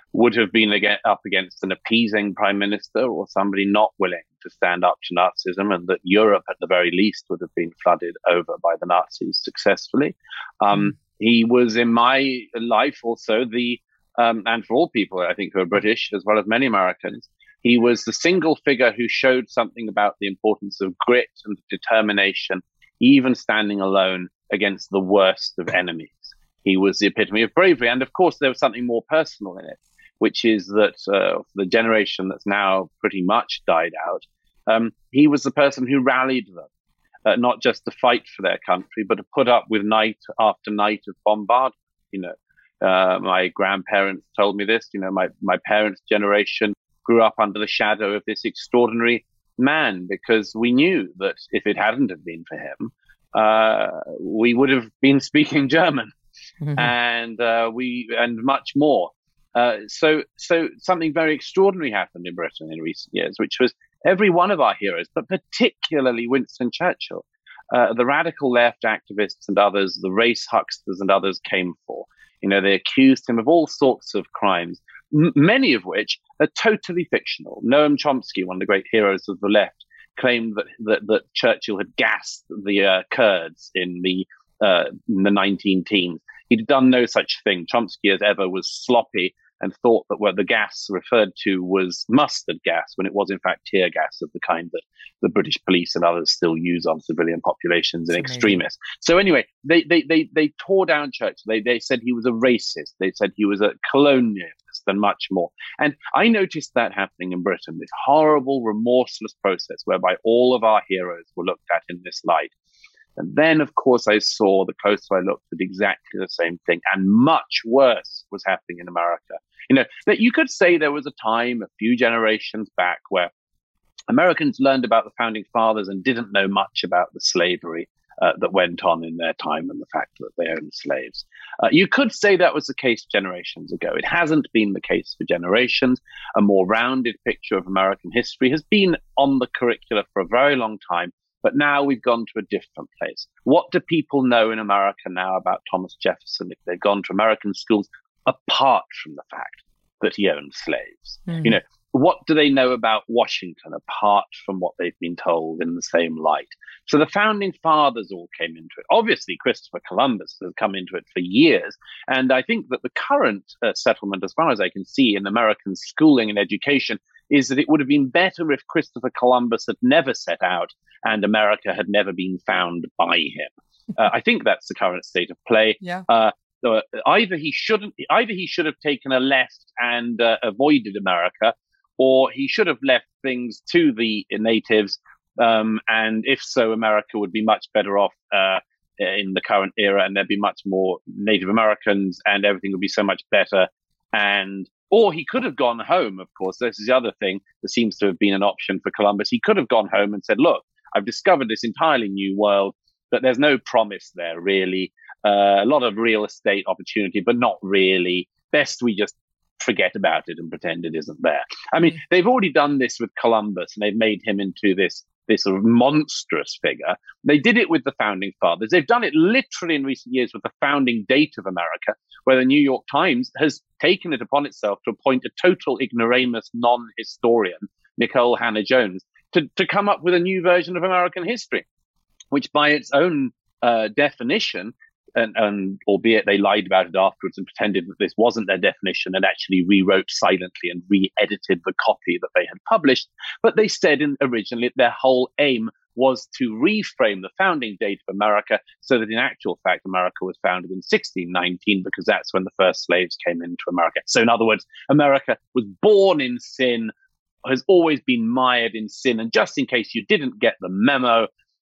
would have been against, up against an appeasing prime minister or somebody not willing to stand up to Nazism, and that Europe, at the very least, would have been flooded over by the Nazis successfully. Um, mm. He was, in my life, also the, um, and for all people, I think, who are British, as well as many Americans, he was the single figure who showed something about the importance of grit and determination, even standing alone against the worst of enemies. He was the epitome of bravery. And of course, there was something more personal in it, which is that uh, the generation that's now pretty much died out, um, he was the person who rallied them, uh, not just to fight for their country, but to put up with night after night of bombardment. You know, uh, my grandparents told me this, you know, my, my parents' generation grew up under the shadow of this extraordinary man, because we knew that if it hadn't have been for him, uh, we would have been speaking German. Mm-hmm. and uh, we and much more. Uh, so, so something very extraordinary happened in Britain in recent years, which was every one of our heroes, but particularly Winston Churchill, uh, the radical left activists and others, the race hucksters and others came for. You know, they accused him of all sorts of crimes, m- many of which are totally fictional. Noam Chomsky, one of the great heroes of the left, claimed that that, that Churchill had gassed the uh, Kurds in the Uh, in the nineteen teens. He'd done no such thing. Chomsky, as ever, was sloppy and thought that what the gas referred to was mustard gas, when it was in fact tear gas of the kind that the British police and others still use on civilian populations in extremis. So anyway, they they they they tore down Churchill. They they said he was a racist. They said he was a colonialist and much more. And I noticed that happening in Britain, this horrible, remorseless process whereby all of our heroes were looked at in this light. And then, of course, I saw, the closer I looked, at exactly the same thing, and much worse was happening in America. You know, that you could say there was a time a few generations back where Americans learned about the founding fathers and didn't know much about the slavery uh, that went on in their time and the fact that they owned slaves. Uh, you could say that was the case generations ago. It hasn't been the case for generations. A more rounded picture of American history has been on the curricula for a very long time. But now we've gone to a different place. What do people know in America now about Thomas Jefferson if they've gone to American schools, apart from the fact that he owned slaves? Mm-hmm. You know, what do they know about Washington apart from what they've been told in the same light? So the founding fathers all came into it. Obviously, Christopher Columbus has come into it for years. And I think that the current uh, settlement, as far as I can see, in American schooling and education is that it would have been better if Christopher Columbus had never set out and America had never been found by him. Uh, I think that's the current state of play. Yeah. Uh, uh, either he shouldn't, either he should have taken a left and uh, avoided America, or he should have left things to the natives. Um, and if so, America would be much better off uh, in the current era, and there'd be much more Native Americans, and everything would be so much better. And Or he could have gone home, of course. This is the other thing that seems to have been an option for Columbus. He could have gone home and said, look, I've discovered this entirely new world, but there's no promise there, really. Uh, a lot of real estate opportunity, but not really. Best we just forget about it and pretend it isn't there. I mean, mm-hmm. they've already done this with Columbus, and they've made him into this this sort of monstrous figure. They did it with the founding fathers. They've done it literally in recent years with the founding date of America, where the New York Times has taken it upon itself to appoint a total ignoramus non-historian, Nicole Hannah-Jones, to, to come up with a new version of American history, which by its own uh, definition, and, and albeit they lied about it afterwards and pretended that this wasn't their definition and actually rewrote silently and re-edited the copy that they had published, but they said in, originally their whole aim was to reframe the founding date of America so that in actual fact America was founded in sixteen nineteen, because that's when the first slaves came into America. So in other words, America was born in sin, has always been mired in sin. And just in case you didn't get the memo,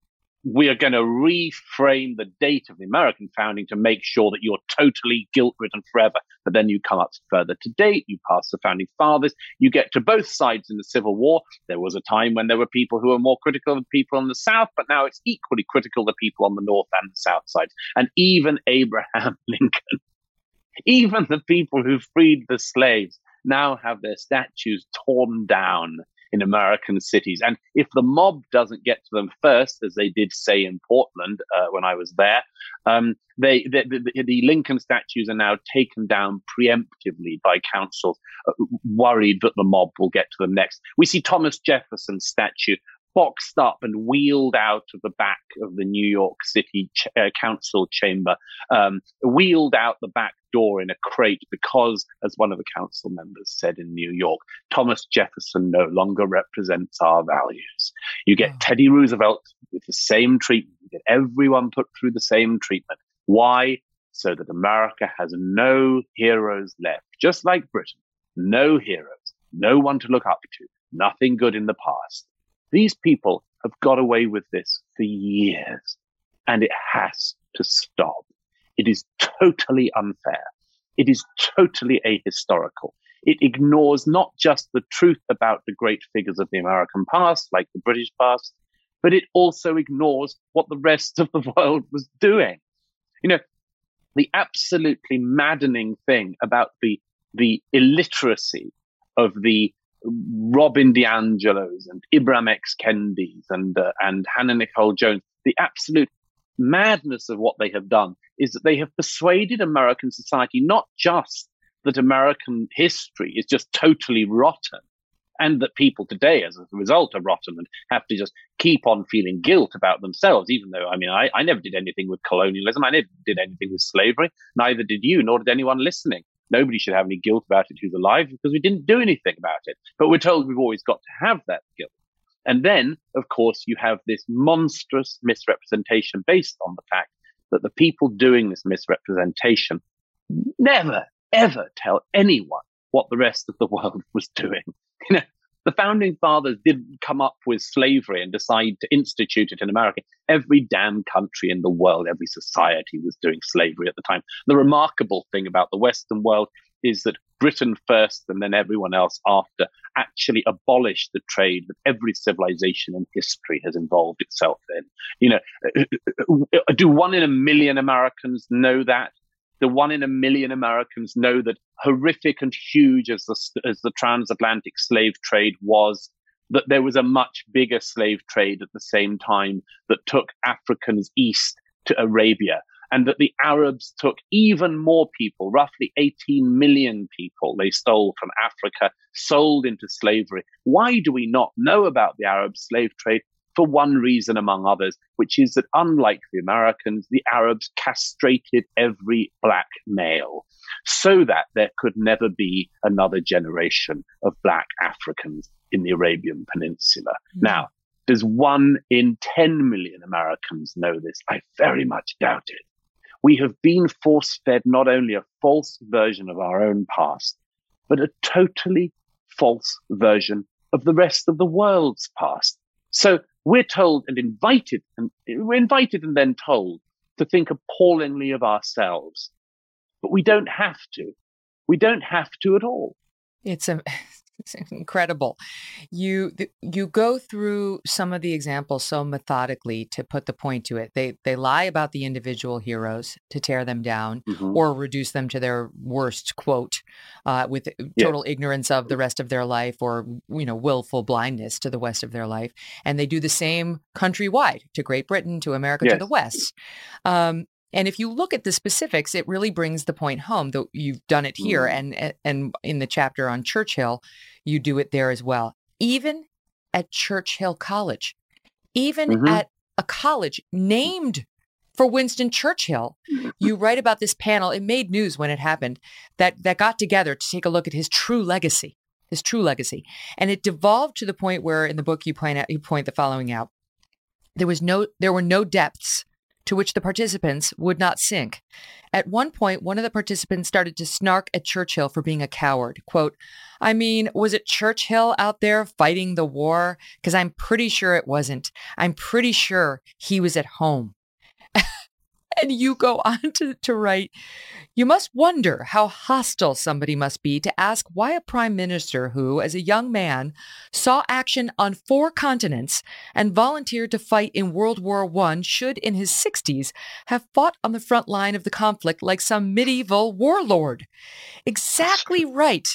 we are going to reframe the date of the American founding to make sure that you're totally guilt-ridden forever. But then you come up further to date, you pass the founding fathers, you get to both sides in the Civil War. There was a time when there were people who were more critical of people on the South, but now it's equally critical of people on the North and the South side. And even Abraham Lincoln, even the people who freed the slaves, now have their statues torn down in American cities. And if the mob doesn't get to them first, as they did say in Portland uh, when I was there, um, they, the, the, the Lincoln statues are now taken down preemptively by councils, uh, worried that the mob will get to them next. We see Thomas Jefferson's statue boxed up and wheeled out of the back of the New York City ch- uh, council chamber, um, wheeled out the back door in a crate because, as one of the council members said in New York, Thomas Jefferson no longer represents our values. You get Teddy Roosevelt with the same treatment. You get everyone put through the same treatment. Why? So that America has no heroes left, just like Britain. No heroes, no one to look up to, nothing good in the past. These people have got away with this for years, and it has to stop. It is totally unfair. It is totally ahistorical. It ignores not just the truth about the great figures of the American past, like the British past, but it also ignores what the rest of the world was doing. You know, the absolutely maddening thing about the, the illiteracy of the Robin DiAngelos and Ibram X. Kendis and uh, and Hannah Nicole Jones, the absolute madness of what they have done is that they have persuaded American society not just that American history is just totally rotten and that people today, as a result, are rotten and have to just keep on feeling guilt about themselves, even though, I mean, I, I never did anything with colonialism. I never did anything with slavery. Neither did you, nor did anyone listening. Nobody should have any guilt about it who's alive because we didn't do anything about it. But we're told we've always got to have that guilt. And then, of course, you have this monstrous misrepresentation based on the fact that the people doing this misrepresentation never, ever tell anyone what the rest of the world was doing. You know, the founding fathers didn't come up with slavery and decide to institute it in America. Every damn country in the world, every society was doing slavery at the time. The remarkable thing about the Western world is that Britain first and then everyone else after actually abolished the trade that every civilization in history has involved itself in. You know, do one in a million Americans know that? The one in a million Americans know that horrific and huge as the, as the transatlantic slave trade was, that there was a much bigger slave trade at the same time that took Africans east to Arabia, and that the Arabs took even more people, roughly eighteen million people they stole from Africa, sold into slavery. Why do we not know about the Arab slave trade? For one reason, among others, which is that unlike the Americans, the Arabs castrated every black male so that there could never be another generation of black Africans in the Arabian Peninsula. Mm. Now, does one in ten million Americans know this? I very much doubt it. We have been force-fed not only a false version of our own past, but a totally false version of the rest of the world's past. So we're told and invited, and we're invited and then told to think appallingly of ourselves. But we don't have to. We don't have to at all. It's a It's incredible. You you go through some of the examples so methodically to put the point to it. They they lie about the individual heroes to tear them down mm-hmm. or reduce them to their worst quote uh, with total yeah. ignorance of the rest of their life or, you know, willful blindness to the rest of their life. And they do the same countrywide to Great Britain, to America, yes. to the West. Um, And if you look at the specifics, it really brings the point home. Though you've done it here, mm. and and in the chapter on Churchill, you do it there as well. Even at Churchill College, even mm-hmm. at a college named for Winston Churchill, you write about this panel. It made news when it happened. That that got together to take a look at his true legacy, his true legacy, and it devolved to the point where, in the book, you point out you point the following out: there was no, there were no depths to which the participants would not sink. At one point, one of the participants started to snark at Churchill for being a coward. Quote, I mean, was it Churchill out there fighting the war? Because I'm pretty sure it wasn't. I'm pretty sure he was at home. And you go on to, to write, you must wonder how hostile somebody must be to ask why a prime minister who, as a young man, saw action on four continents and volunteered to fight in World War One should, in his sixties, have fought on the front line of the conflict like some medieval warlord. Exactly right.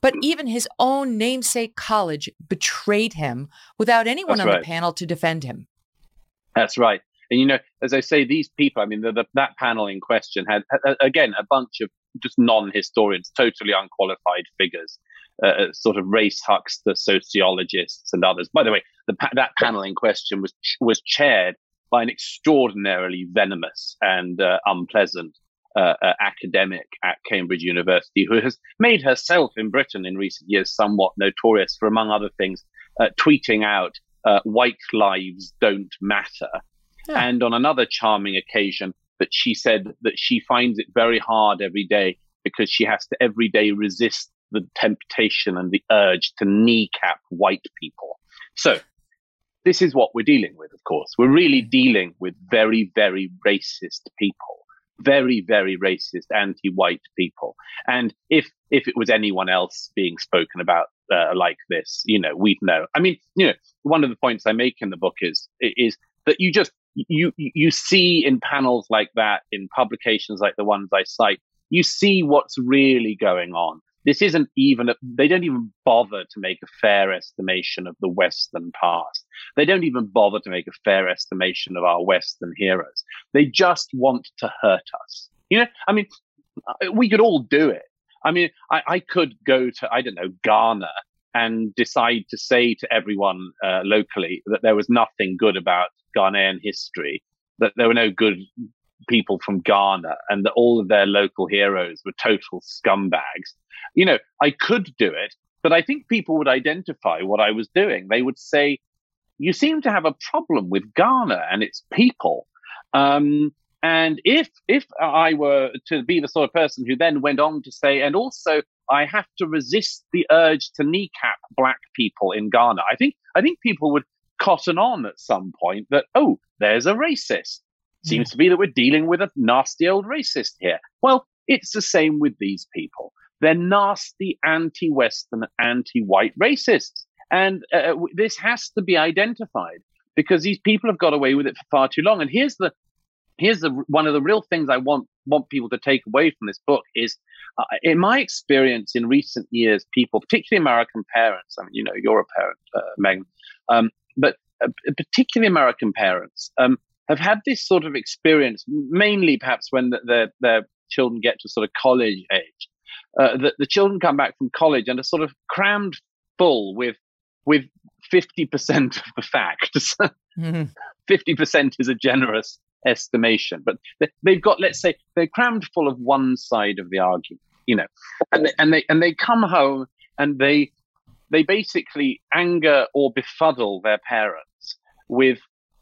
But even his own namesake college betrayed him without anyone That's on right. the panel to defend him. That's right. And, you know, as I say, these people, I mean, the, the, that panel in question had, uh, again, a bunch of just non-historians, totally unqualified figures, uh, sort of race huckster sociologists and others. By the way, the, that panel in question was was chaired by an extraordinarily venomous and uh, unpleasant uh, uh, academic at Cambridge University who has made herself in Britain in recent years somewhat notorious for, among other things, uh, tweeting out uh, white lives don't matter. Yeah. And on another charming occasion that she said that she finds it very hard every day because she has to every day resist the temptation and the urge to kneecap white people. So this is what we're dealing with, of course. We're really dealing with very, very racist people, very, very racist anti-white people. And if if it was anyone else being spoken about uh, like this, you know, we'd know. I mean, you know, one of the points I make in the book is is that you just you you see in panels like that, in publications like the ones I cite, you see what's really going on. This isn't even, a, they don't even bother to make a fair estimation of the Western past. They don't even bother to make a fair estimation of our Western heroes. They just want to hurt us. You know, I mean, we could all do it. I mean, I, I could go to, I don't know, Ghana and decide to say to everyone uh, locally that there was nothing good about Ghanaian history, that there were no good people from Ghana, and that all of their local heroes were total scumbags. You know, I could do it, but I think people would identify what I was doing. They would say, you seem to have a problem with Ghana and its people. Um, and if if I were to be the sort of person who then went on to say, and also I have to resist the urge to kneecap black people in Ghana, I think I think people would cotton on at some point that, oh, there's a racist. Seems to be that we're dealing with a nasty old racist here. Well, it's the same with these people. They're nasty, anti-Western, anti-white racists. And uh, this has to be identified because these people have got away with it for far too long. And here's the here's the one of the real things I want want people to take away from this book is, uh, in my experience in recent years, people, particularly American parents, I mean, you know, you're a parent, uh, Megan, um, but uh, particularly American parents, um, have had this sort of experience, mainly perhaps when the, the, their children get to sort of college age, uh, that the children come back from college and are sort of crammed full with with fifty percent of the facts. Mm-hmm. fifty percent is a generous estimation, but they, they've got, let's say, they're crammed full of one side of the argument, you know, and they, and they and they come home and they they basically anger or befuddle their parents with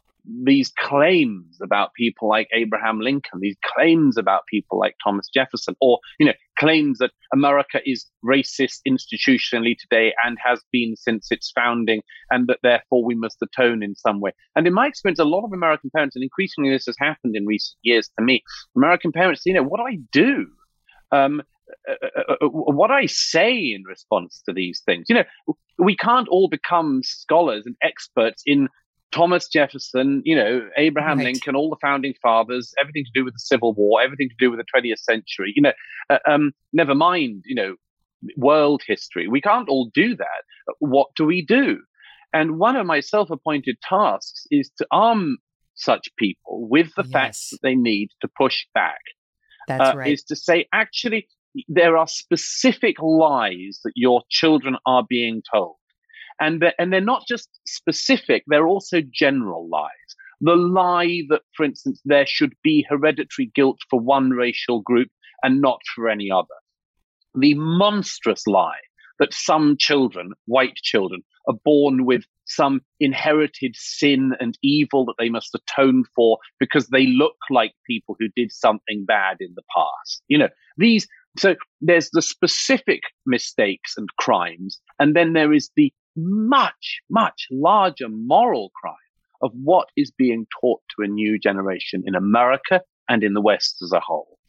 these claims about people like Abraham Lincoln, these claims about people like Thomas Jefferson, or, you know, claims that America is racist institutionally today and has been since its founding, and that therefore we must atone in some way. And in my experience, a lot of American parents, and increasingly this has happened in recent years to me, American parents, you know, what do I do? Um, uh, uh, what I say in response to these things? You know, we can't all become scholars and experts in Thomas Jefferson, you know, Abraham right. Lincoln, all the founding fathers, everything to do with the Civil War, everything to do with the twentieth century, you know, uh, um, never mind, you know, world history. We can't all do that. What do we do? And one of my self-appointed tasks is to arm such people with the yes. facts that they need to push back. That's uh, right. Is to say, actually, there are specific lies that your children are being told. And they're, and they're not just specific, they're also general lies. The lie that, for instance, there should be hereditary guilt for one racial group and not for any other. The monstrous lie that some children, white children, are born with some inherited sin and evil that they must atone for because they look like people who did something bad in the past. You know, these, so there's the specific mistakes and crimes, and then there is the much, much larger moral crime of what is being taught to a new generation in America and in the West as a whole.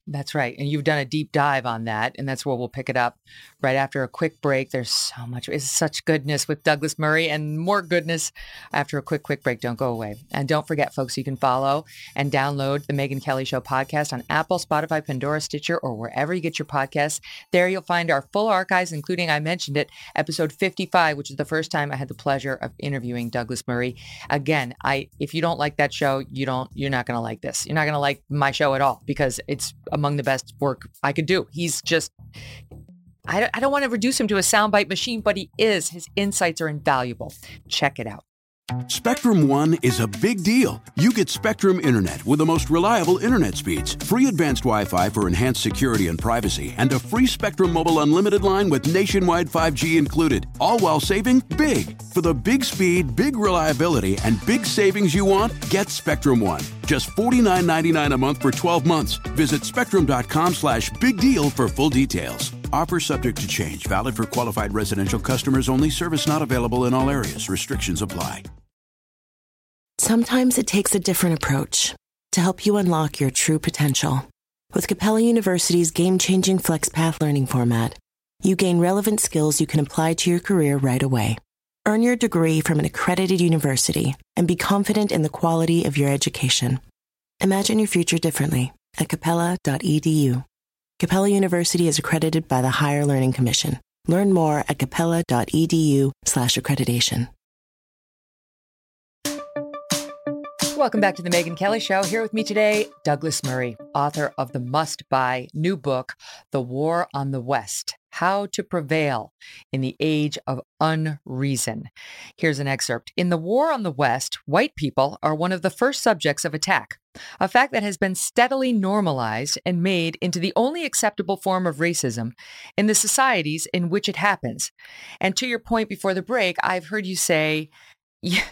That's right. And you've done a deep dive on that. And that's where we'll pick it up right after a quick break. There's so much, it's such goodness with Douglas Murray and more goodness after a quick, quick break. Don't go away. And don't forget, folks, you can follow and download the Megyn Kelly Show podcast on Apple, Spotify, Pandora, Stitcher, or wherever you get your podcasts. There you'll find our full archives, including, I mentioned it, episode fifty-five, which is the first time I had the pleasure of interviewing Douglas Murray. Again, I if you don't like that show, you don't, you're not going to like this. You're not going to like my show at all because it's among the best work I could do. He's just, I don't, I don't want to reduce him to a soundbite machine, but he is. His insights are invaluable. Check it out. Spectrum One is a big deal. You get Spectrum Internet with the most reliable internet speeds, free advanced Wi-Fi for enhanced security and privacy, and a free Spectrum Mobile Unlimited line with nationwide five G included, all while saving big. For the big speed, big reliability, and big savings you want, get Spectrum One. Just forty-nine ninety-nine a month for twelve months. Visit spectrum.com slash big deal for full details. Offer subject to change. Valid for qualified residential customers only. Service not available in all areas. Restrictions apply. Sometimes it takes a different approach to help you unlock your true potential. With Capella University's game-changing FlexPath learning format, you gain relevant skills you can apply to your career right away. Earn your degree from an accredited university and be confident in the quality of your education. Imagine your future differently at capella dot e d u. Capella University is accredited by the Higher Learning Commission. Learn more at capella dot e d u slash accreditation. Welcome back to the Megyn Kelly Show. Here with me today, Douglas Murray, author of the must-buy new book, The War on the West, How to Prevail in the Age of Unreason. Here's an excerpt. In the War on the West, white people are one of the first subjects of attack, a fact that has been steadily normalized and made into the only acceptable form of racism in the societies in which it happens. And to your point before the break, I've heard you say, yeah,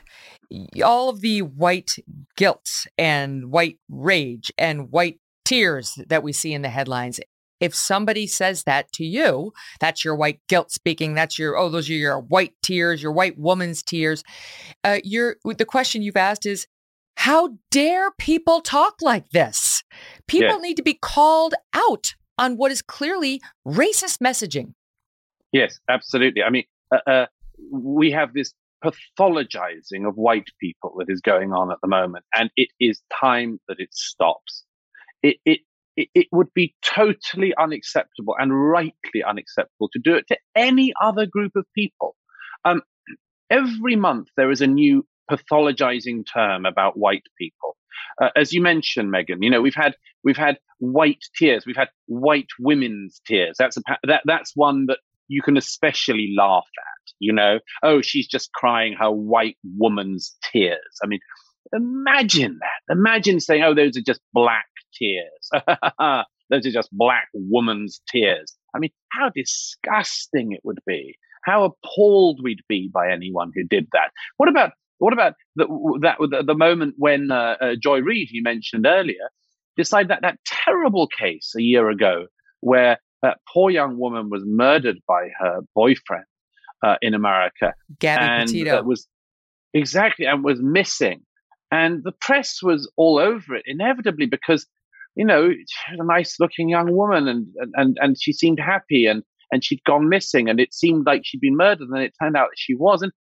all of the white guilt and white rage and white tears that we see in the headlines. If somebody says that to you, that's your white guilt speaking. That's your, oh, those are your white tears, your white woman's tears. Uh, you're, the question you've asked is, how dare people talk like this? People yes. need to be called out on what is clearly racist messaging. Yes, absolutely. I mean, uh, uh, we have this pathologizing of white people that is going on at the moment, and it is time that it stops. It, it, it, it would be totally unacceptable and rightly unacceptable to do it to any other group of people. Um, every month there is a new pathologizing term about white people. Uh, as you mentioned, Megyn, you know, we've had we've had white tears, we've had white women's tears. That's a that that's one that you can especially laugh at, you know, oh, she's just crying her white woman's tears. I mean, imagine that. Imagine saying, oh, those are just black tears. Those are just black woman's tears. I mean, how disgusting it would be. How appalled we'd be by anyone who did that. What about what about the, that the, the moment when uh, uh, Joy Reid, you mentioned earlier, decided that that terrible case a year ago where that poor young woman was murdered by her boyfriend uh, in America. Gabby and, Petito. Uh, was exactly, and was missing. And the press was all over it, inevitably, because, you know, she was a nice looking young woman and, and, and she seemed happy and, and she'd gone missing and it seemed like she'd been murdered and it turned out that she wasn't.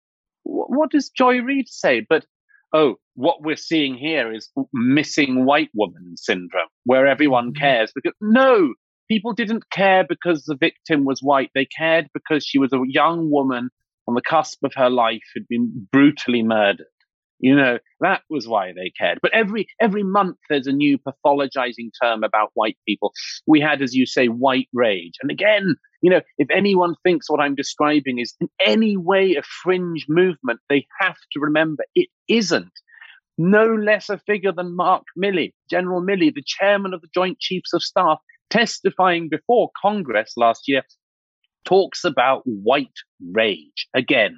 W- what does Joy Reid say? But, oh, what we're seeing here is missing white woman syndrome, where everyone cares. Because no, people didn't care because the victim was white. They cared because she was a young woman on the cusp of her life who'd been brutally murdered. You know, that was why they cared. But every every month there's a new pathologizing term about white people. We had, as you say, white rage. And again, you know, if anyone thinks what I'm describing is in any way a fringe movement, they have to remember it isn't. No less a figure than Mark Milley, General Milley, the chairman of the Joint Chiefs of Staff, testifying before Congress last year, talks about white rage. Again,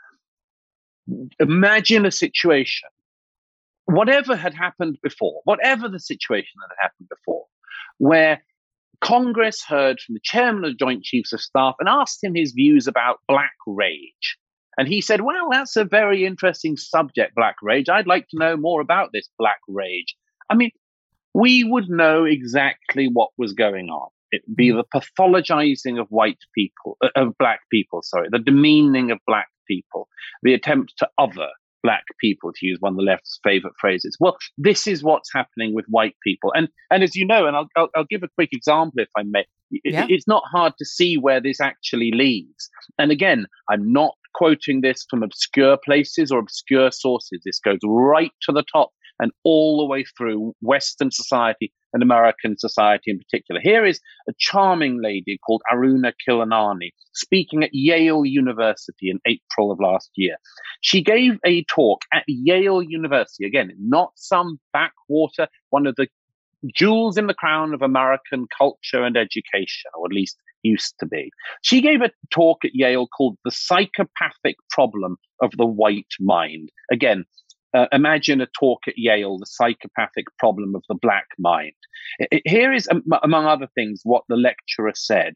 imagine a situation, whatever had happened before, whatever the situation that had happened before, where Congress heard from the chairman of the Joint Chiefs of Staff and asked him his views about black rage. And he said, well, that's a very interesting subject, black rage. I'd like to know more about this black rage. I mean, we would know exactly what was going on. It'd be the pathologizing of white people, uh, of black people, sorry, the demeaning of black people, the attempt to other black people, to use one of the left's favorite phrases. Well, this is what's happening with white people. And and as you know, and I'll, I'll, I'll give a quick example if I may, yeah. it, it's not hard to see where this actually leads. And again, I'm not quoting this from obscure places or obscure sources. This goes right to the top and all the way through Western society and American society in particular. Here is a charming lady called Aruna Kilanani speaking at Yale University in April of last year. She gave a talk at Yale University, again, not some backwater, one of the jewels in the crown of American culture and education, or at least used to be. She gave a talk at Yale called The Psychopathic Problem of the White Mind. Again, Uh, imagine a talk at Yale, The Psychopathic Problem of the Black Mind. It, here is, um, among other things, what the lecturer said.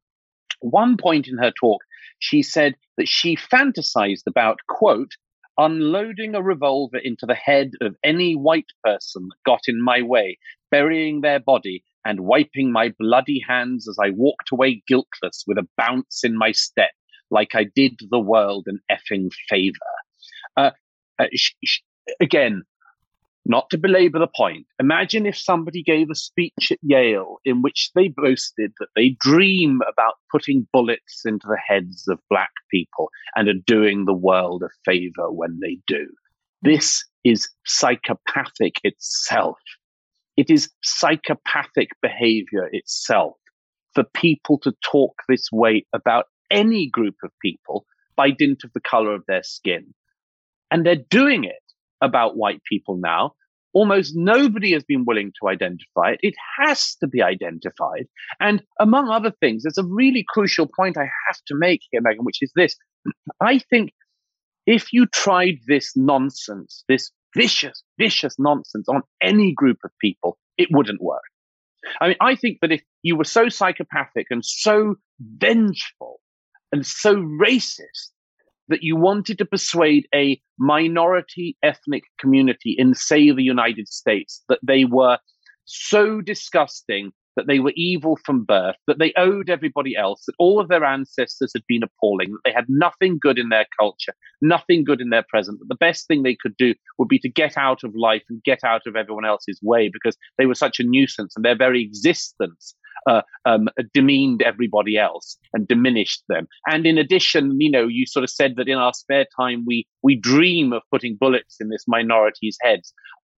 One point in her talk, she said that she fantasized about, quote, unloading a revolver into the head of any white person that got in my way, burying their body and wiping my bloody hands as I walked away guiltless with a bounce in my step, like I did the world an effing favor. Uh, uh, sh- sh- again, not to belabor the point, imagine if somebody gave a speech at Yale in which they boasted that they dream about putting bullets into the heads of black people and are doing the world a favor when they do. This is psychopathic itself. It is psychopathic behavior itself for people to talk this way about any group of people by dint of the color of their skin. And they're doing it about white people now. Almost nobody has been willing to identify it. It has to be identified. And among other things, there's a really crucial point I have to make here, Megyn, which is this. I think if you tried this nonsense, this vicious, vicious nonsense on any group of people, it wouldn't work. I mean, I think that if you were so psychopathic and so vengeful and so racist that you wanted to persuade a minority ethnic community in, say, the United States, that they were so disgusting, that they were evil from birth, that they owed everybody else, that all of their ancestors had been appalling, that they had nothing good in their culture, nothing good in their present, that the best thing they could do would be to get out of life and get out of everyone else's way because they were such a nuisance and their very existence Uh, um, demeaned everybody else and diminished them. And in addition, you know, you sort of said that in our spare time, we we dream of putting bullets in this minority's heads.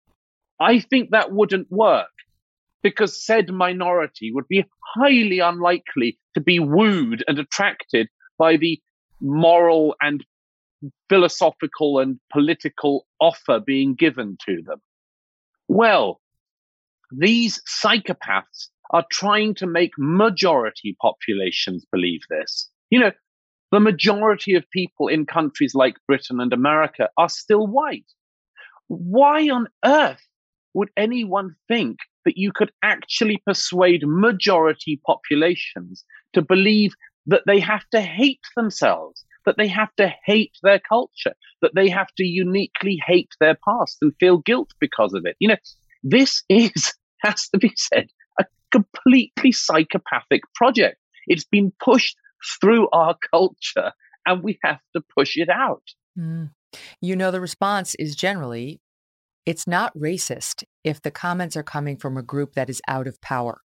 I think that wouldn't work because said minority would be highly unlikely to be wooed and attracted by the moral and philosophical and political offer being given to them. Well, these psychopaths are trying to make majority populations believe this. You know, the majority of people in countries like Britain and America are still white. Why on earth would anyone think that you could actually persuade majority populations to believe that they have to hate themselves, that they have to hate their culture, that they have to uniquely hate their past and feel guilt because of it? You know, this is, has to be said, a completely psychopathic project. It's been pushed through our culture and we have to push it out. Mm. You know, the response is generally, it's not racist if the comments are coming from a group that is out of power.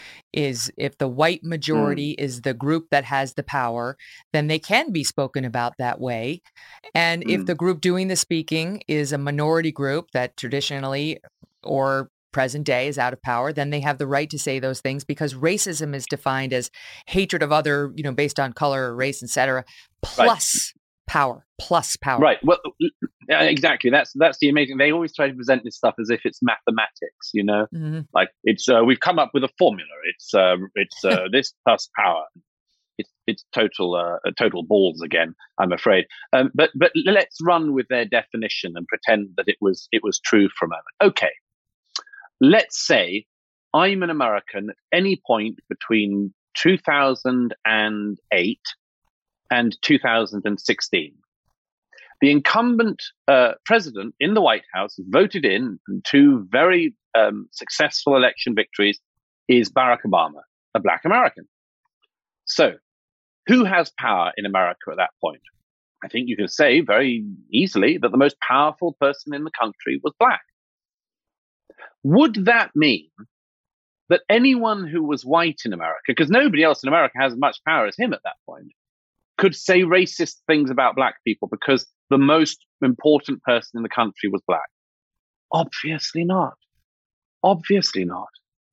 Is if the white majority mm. is the group that has the power, then they can be spoken about that way. And mm. if the group doing the speaking is a minority group that traditionally or present day is out of power, then they have the right to say those things because racism is defined as hatred of other, you know, based on color, race, et cetera, plus right. power, plus power. Right. Well, exactly. That's that's the amazing. They always try to present this stuff as if it's mathematics, you know, mm-hmm. like it's uh, we've come up with a formula. It's uh, it's uh, this plus power. It's it's total uh, total balls again, I'm afraid. Um, but but let's run with their definition and pretend that it was it was true for a moment. Okay. Let's say I'm an American at any point between two thousand eight and two thousand sixteen. The incumbent uh, president in the White House voted in two very um, successful election victories is Barack Obama, a black American. So who has power in America at that point? I think you can say very easily that the most powerful person in the country was black. Would that mean that anyone who was white in America, because nobody else in America has as much power as him at that point, could say racist things about black people because the most important person in the country was black? Obviously not. Obviously not.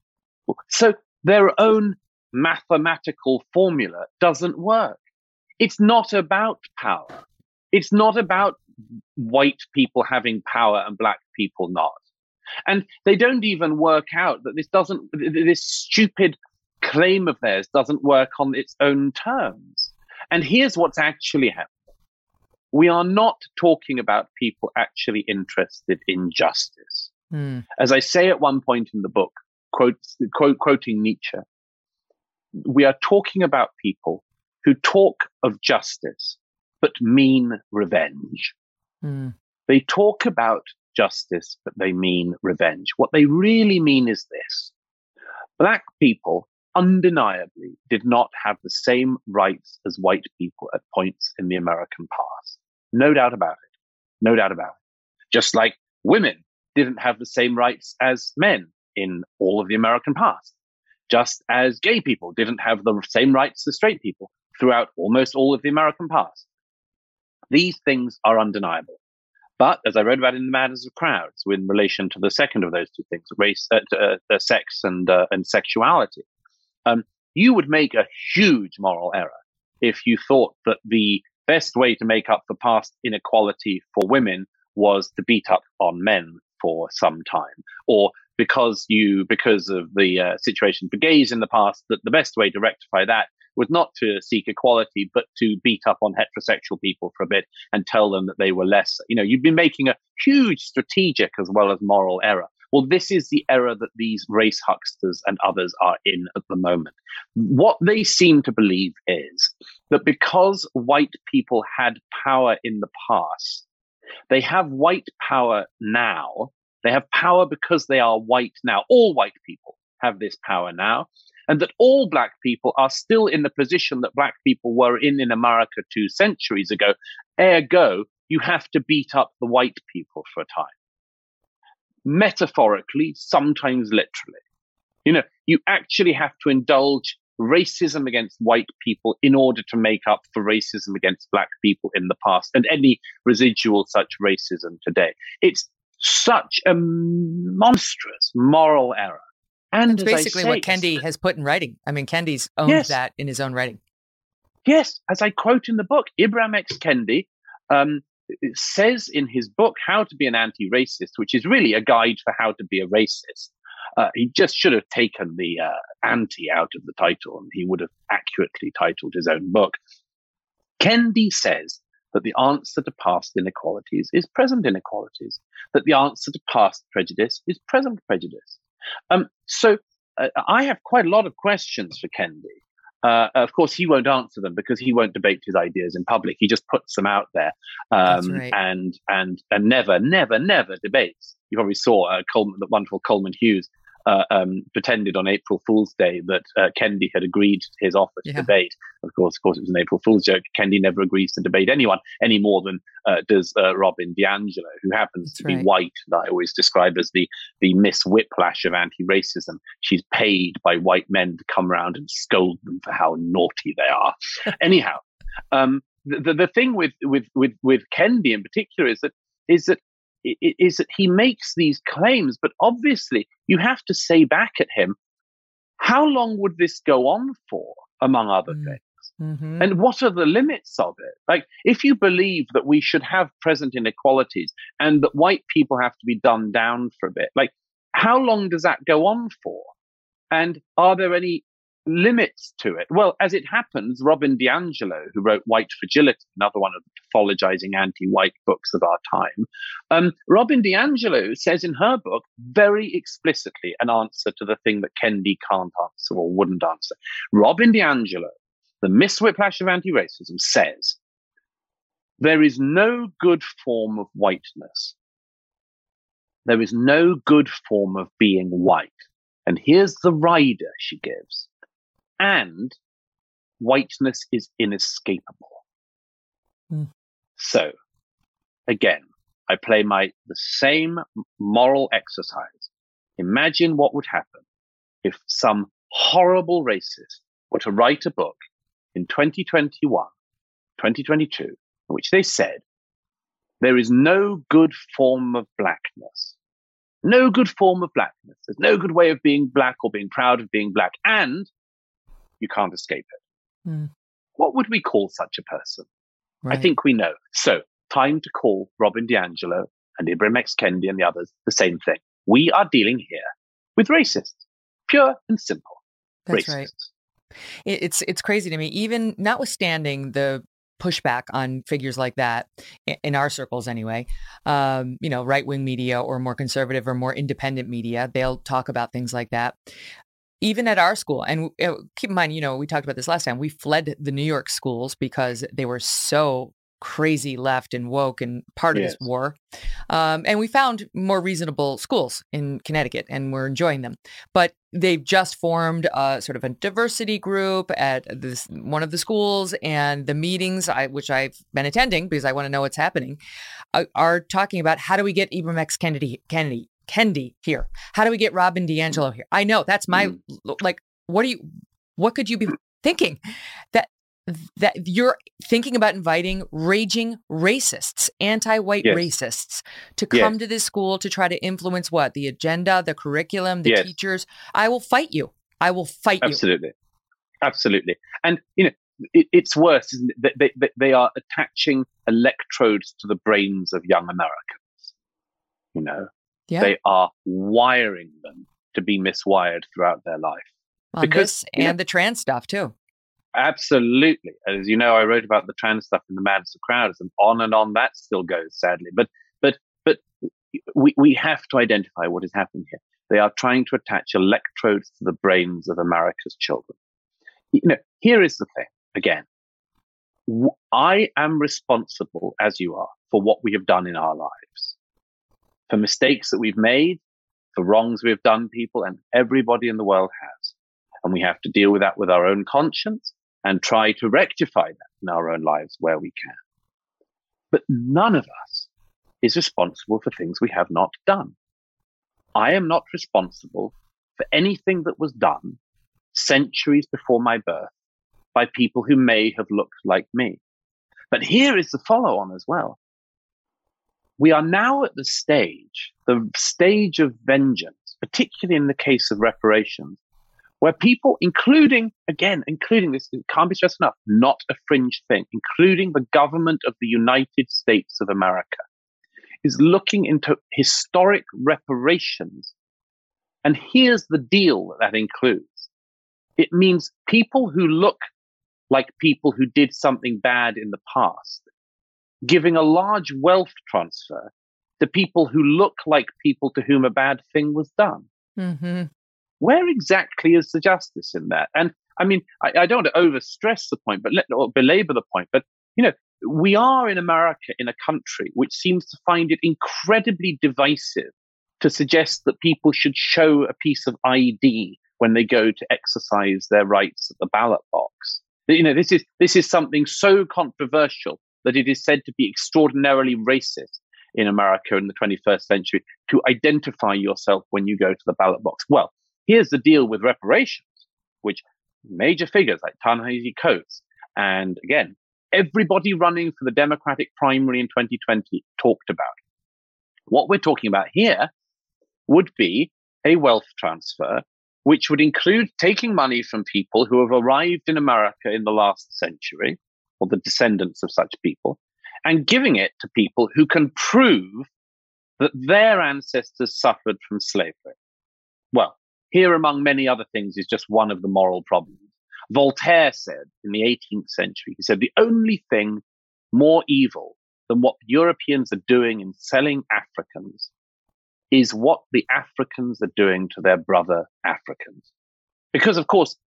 So their own mathematical formula doesn't work. It's not about power. It's not about white people having power and black people not. And they don't even work out that this doesn't, this stupid claim of theirs doesn't work on its own terms. And here's what's actually happening. We are not talking about people actually interested in justice. Mm. As I say at one point in the book, quote, quote, quoting Nietzsche, we are talking about people who talk of justice, but mean revenge. Mm. They talk about justice, but they mean revenge. What they really mean is this. Black people undeniably did not have the same rights as white people at points in the American past. No doubt about it. No doubt about it. Just like women didn't have the same rights as men in all of the American past. Just as gay people didn't have the same rights as straight people throughout almost all of the American past. These things are undeniable. But as I wrote about in The Madness of Crowds, in relation to the second of those two things, race, uh, uh, uh, sex and uh, and sexuality, um, you would make a huge moral error if you thought that the best way to make up for past inequality for women was to beat up on men for some time, or because you because of the uh, situation for gays in the past, that the best way to rectify that was not to seek equality, but to beat up on heterosexual people for a bit and tell them that they were less. You know, you've been making a huge strategic as well as moral error. Well, this is the error that these race hucksters and others are in at the moment. What they seem to believe is that because white people had power in the past, they have white power now. They have power because they are white now. All white people have this power now. And that all black people are still in the position that black people were in in America two centuries ago. Ergo, you have to beat up the white people for a time. Metaphorically, sometimes literally. You know, you actually have to indulge racism against white people in order to make up for racism against black people in the past and any residual such racism today. It's such a monstrous moral error. And it's basically say, what Kendi has put in writing. I mean, Kendi's owned yes. that in his own writing. Yes, as I quote in the book, Ibram X. Kendi um, says in his book, How to Be an Anti-Racist, which is really a guide for how to be a racist. Uh, he just should have taken the uh, anti out of the title, and he would have accurately titled his own book. Kendi says that the answer to past inequalities is present inequalities, that the answer to past prejudice is present prejudice. Um, so uh, I have quite a lot of questions for Kendi. Uh, of course, he won't answer them because he won't debate his ideas in public. He just puts them out there um, right. and and and never, never, never debates. You probably saw uh, Coleman, the wonderful Coleman Hughes uh, um, pretended on April Fool's Day that uh, Kendi had agreed to his offer to yeah. debate. Of course, of course, it was an April Fool's joke. Kendi never agrees to debate anyone any more than uh, does uh, Robin DiAngelo, who happens That's to right. be white, that I always describe as the the Miss Whiplash of anti-racism. She's paid by white men to come around and scold them for how naughty they are. Anyhow, um, the the thing with with with with Kendi in particular is that is that is that he makes these claims, but obviously you have to say back at him, how long would this go on for, among other mm. things? Mm-hmm. And what are the limits of it? Like, if you believe that we should have present inequalities and that white people have to be dumbed down for a bit, like, how long does that go on for? And are there any limits to it? Well, as it happens, Robin DiAngelo, who wrote White Fragility, another one of the pathologizing anti-white books of our time, um, Robin DiAngelo says in her book very explicitly an answer to the thing that Kendi can't answer or wouldn't answer. Robin DiAngelo, the Miss Whiplash of anti-racism, says there is no good form of whiteness There is no good form of being white. And here's the rider she gives. And whiteness is inescapable. Mm. So, again, I play my the same moral exercise. Imagine what would happen if some horrible racist were to write a book in twenty twenty-one, twenty twenty-two, in which they said, there is no good form of blackness. No good form of blackness. There's no good way of being black or being proud of being black. And you can't escape it. Mm. What would we call such a person? Right. I think we know. So, time to call Robin DiAngelo and Ibram X. Kendi and the others the same thing. We are dealing here with racists. Pure and simple. That's racists. right. It, it's it's crazy to me, even notwithstanding the pushback on figures like that in, in our circles anyway, um, you know, right-wing media or more conservative or more independent media, they'll talk about things like that. Even at our school, and uh, keep in mind, you know, we talked about this last time, we fled the New York schools because they were so crazy left and woke and part of Yes. this war. Um, and we found more reasonable schools in Connecticut and we're enjoying them. But they've just formed a sort of a diversity group at this one of the schools, and the meetings, I, which I've been attending because I want to know what's happening, uh, are talking about how do we get Ibram X. Kennedy, Kennedy, Kendi here? How do we get Robin DiAngelo here? I know that's my, Mm. like, what do you, what could you be thinking? That that you're thinking about inviting raging racists, anti-white Yes. racists to come Yes. to this school to try to influence what? The agenda, the curriculum, the Yes. teachers. I will fight you. I will fight you. Absolutely. Absolutely. And, you know, it, it's worse, isn't it? They, they, they are attaching electrodes to the brains of young Americans. You know, Yeah. they are wiring them to be miswired throughout their life. On because, this you know- and the trans stuff too. Absolutely. As you know, I wrote about the trans stuff in The Madness of Crowds, and on and on that still goes, sadly. But but but we, we have to identify what is happening here. They are trying to attach electrodes to the brains of America's children. You know, here is the thing. Again, w- I am responsible, as you are, for what we have done in our lives, for mistakes that we've made, for wrongs we've done people, and everybody in the world has. And we have to deal with that with our own conscience and try to rectify that in our own lives where we can. But none of us is responsible for things we have not done. I am not responsible for anything that was done centuries before my birth by people who may have looked like me. But here is the follow-on as well. We are now at the stage, the stage of vengeance, particularly in the case of reparations, where people, including, again, including this, it can't be stressed enough, not a fringe thing, including the government of the United States of America, is looking into historic reparations. And here's the deal that that includes. It means people who look like people who did something bad in the past, giving a large wealth transfer to people who look like people to whom a bad thing was done. Mm-hmm. Where exactly is the justice in that? And I mean, I, I don't want to overstress the point, but let or belabor the point. But you know, we are in America in a country which seems to find it incredibly divisive to suggest that people should show a piece of I D when they go to exercise their rights at the ballot box. You know, this is this is something so controversial that it is said to be extraordinarily racist in America in the twenty-first century to identify yourself when you go to the ballot box. Well, here's the deal with reparations, which major figures like Ta-Nehisi Coates and, again, everybody running for the Democratic primary in twenty twenty talked about. What we're talking about here would be a wealth transfer, which would include taking money from people who have arrived in America in the last century, or the descendants of such people, and giving it to people who can prove that their ancestors suffered from slavery. Well, here, among many other things, is just one of the moral problems. Voltaire said in the eighteenth century, he said, the only thing more evil than what Europeans are doing in selling Africans is what the Africans are doing to their brother Africans. Because, of course,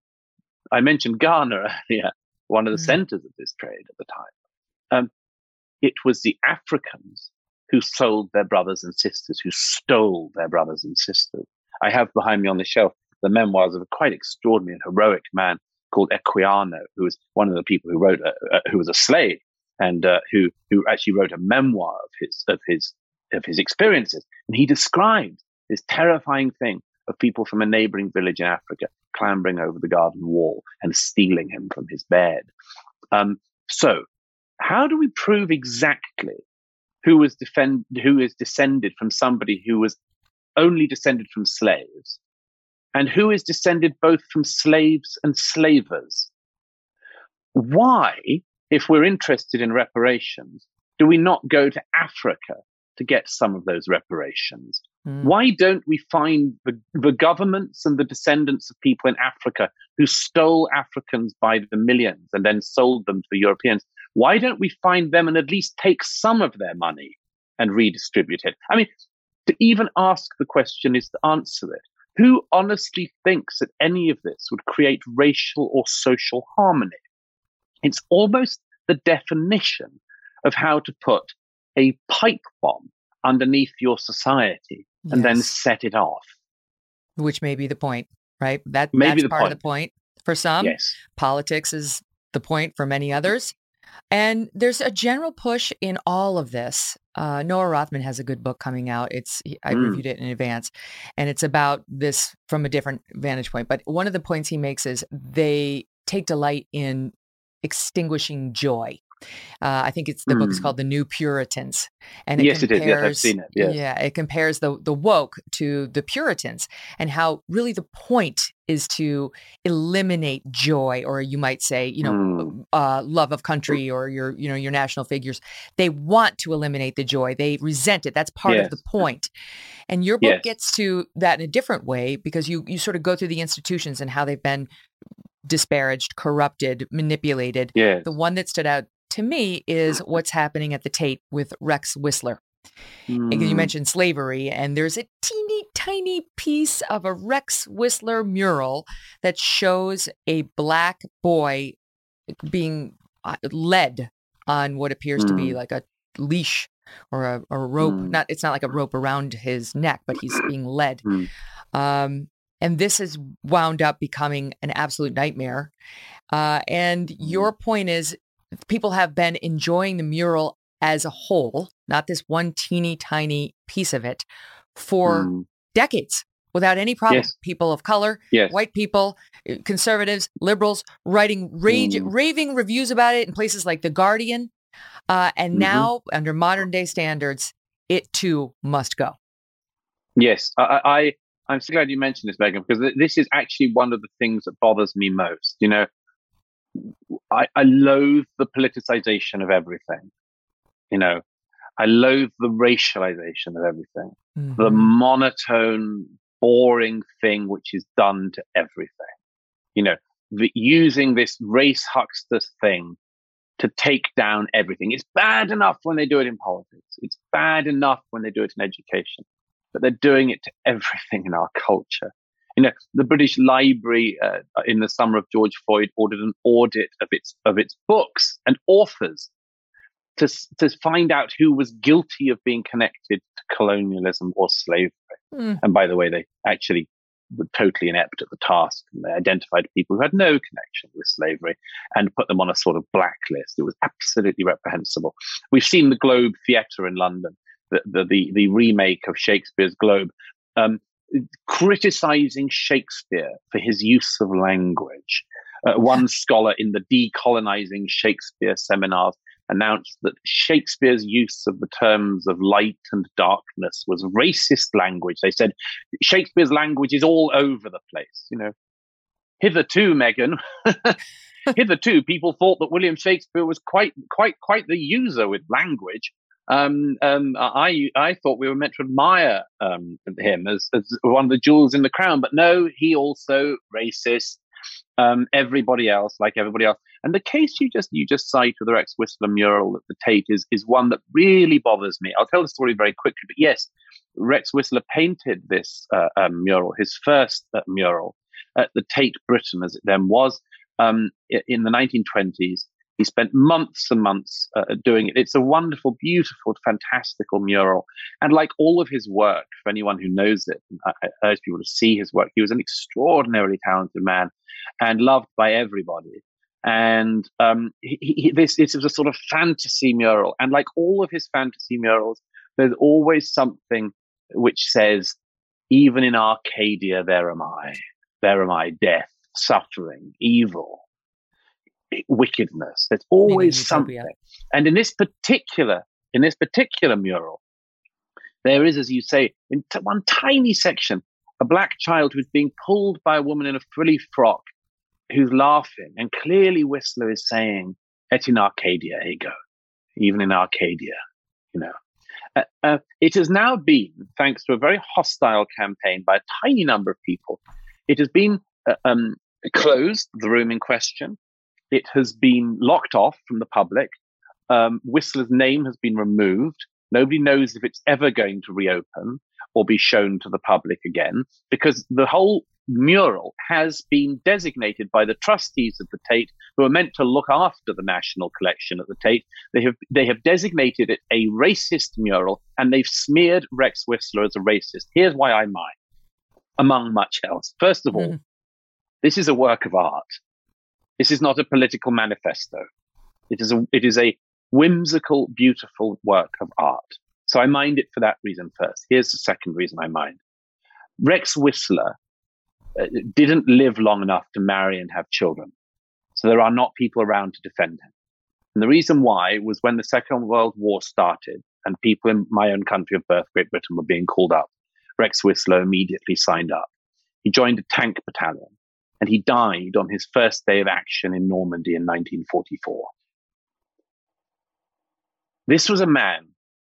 I mentioned Ghana earlier, one of the mm. centers of this trade at the time. Um, it was the Africans who sold their brothers and sisters, who stole their brothers and sisters. I have behind me on the shelf the memoirs of a quite extraordinary and heroic man called Equiano, who was one of the people who wrote, a, uh, who was a slave, and uh, who who actually wrote a memoir of his of his of his experiences. And he described this terrifying thing of people from a neighboring village in Africa clambering over the garden wall and stealing him from his bed. Um, so, how do we prove exactly who was defend who is descended from somebody who was only descended from slaves, and who is descended both from slaves and slavers? Why, if we're interested in reparations, do we not go to Africa to get some of those reparations? Mm. Why don't we find the, the governments and the descendants of people in Africa who stole Africans by the millions and then sold them to the Europeans? Why don't we find them and at least take some of their money and redistribute it? I mean, to even ask the question is to answer it. Who honestly thinks that any of this would create racial or social harmony? It's almost the definition of how to put a pipe bomb underneath your society and yes. then set it off. Which may be the point, right? That, Maybe that's the part point. of the point for some. Yes. Politics is the point for many others. And there's a general push in all of this. Uh, Noah Rothman has a good book coming out. It's I mm. reviewed it in advance, and it's about this from a different vantage point. But one of the points he makes is they take delight in extinguishing joy. Uh, I think it's the mm. book is called The New Puritans, and it yes, compares, it is. Yes, I've seen it. Yes. Yeah, it compares the the woke to the Puritans, and how really the point is to eliminate joy, or you might say, you know, mm. uh, love of country, or your you know your national figures. They want to eliminate the joy. They resent it. That's part yes. of the point. And your book yes. gets to that in a different way, because you you sort of go through the institutions and how they've been disparaged, corrupted, manipulated. Yes. The one that stood out to me is what's happening at the Tate with Rex Whistler. Mm. You mentioned slavery, and there's a teeny tiny piece of a Rex Whistler mural that shows a black boy being led on what appears mm. to be like a leash or a, a rope. Mm. Not, it's not like a rope around his neck, but he's being led. Mm. Um, and this has wound up becoming an absolute nightmare. Uh, and your point is, people have been enjoying the mural as a whole, not this one teeny tiny piece of it, for mm. decades without any problem. Yes. People of color, yes. white people, conservatives, liberals, writing rage, mm. raving reviews about it in places like The Guardian. Uh, and mm-hmm. now, under modern day standards, it too must go. Yes, I, I, I'm so glad you mentioned this, Megan, because this is actually one of the things that bothers me most. You know, I, I loathe the politicization of everything. You know, I loathe the racialization of everything. Mm-hmm. The monotone, boring thing which is done to everything. You know, the, using this race huckster thing to take down everything. It's bad enough when they do it in politics. It's bad enough when they do it in education. But they're doing it to everything in our culture. You know, the British Library uh, in the summer of George Floyd ordered an audit of its of its books and authors to to find out who was guilty of being connected to colonialism or slavery. Mm. And by the way, they actually were totally inept at the task. And they identified people who had no connection with slavery and put them on a sort of blacklist. It was absolutely reprehensible. We've seen the Globe Theatre in London, the the the, the remake of Shakespeare's Globe. Um, criticizing Shakespeare for his use of language. Uh, one scholar in the Decolonizing Shakespeare seminars announced that Shakespeare's use of the terms of light and darkness was racist language. They said Shakespeare's language is all over the place. You know, hitherto, Megan, hitherto people thought that William Shakespeare was quite, quite, quite the user with language. Um, um, I I thought we were meant to admire um, him as, as one of the jewels in the crown, but no, he also racist. Um, everybody else, like everybody else, and the case you just you just cite with the Rex Whistler mural at the Tate is is one that really bothers me. I'll tell the story very quickly, but yes, Rex Whistler painted this uh, um, mural, his first uh, mural, at the Tate Britain, as it then was, um, in the nineteen twenties. He spent months and months uh, doing it. It's a wonderful, beautiful, fantastical mural. And like all of his work, for anyone who knows it, I, I urge people to see his work. He was an extraordinarily talented man and loved by everybody. And um, he, he, this, this is a sort of fantasy mural. And like all of his fantasy murals, there's always something which says, even in Arcadia, there am I. There am I, death, suffering, evil, wickedness. There's always something. And in this particular, in this particular mural, there is, as you say, in t- one tiny section, a black child who's being pulled by a woman in a frilly frock, who's laughing, and clearly Whistler is saying, "Et in Arcadia ego," even in Arcadia, you know. Uh, uh, it has now been, thanks to a very hostile campaign by a tiny number of people, it has been uh, um, closed, the room in question. It has been locked off from the public. Um, Whistler's name has been removed. Nobody knows if it's ever going to reopen or be shown to the public again, because the whole mural has been designated by the trustees of the Tate, who are meant to look after the national collection at the Tate. They have they have designated it a racist mural, and they've smeared Rex Whistler as a racist. Here's why I mind, among much else. First of all, mm. this is a work of art. This is not a political manifesto. It is a it is a whimsical, beautiful work of art. So I mind it for that reason first. Here's the second reason I mind. Rex Whistler uh, didn't live long enough to marry and have children. So there are not people around to defend him. And the reason why was when the Second World War started and people in my own country of birth, Great Britain, were being called up, Rex Whistler immediately signed up. He joined a tank battalion and he died on his first day of action in Normandy in nineteen forty-four. This was a man,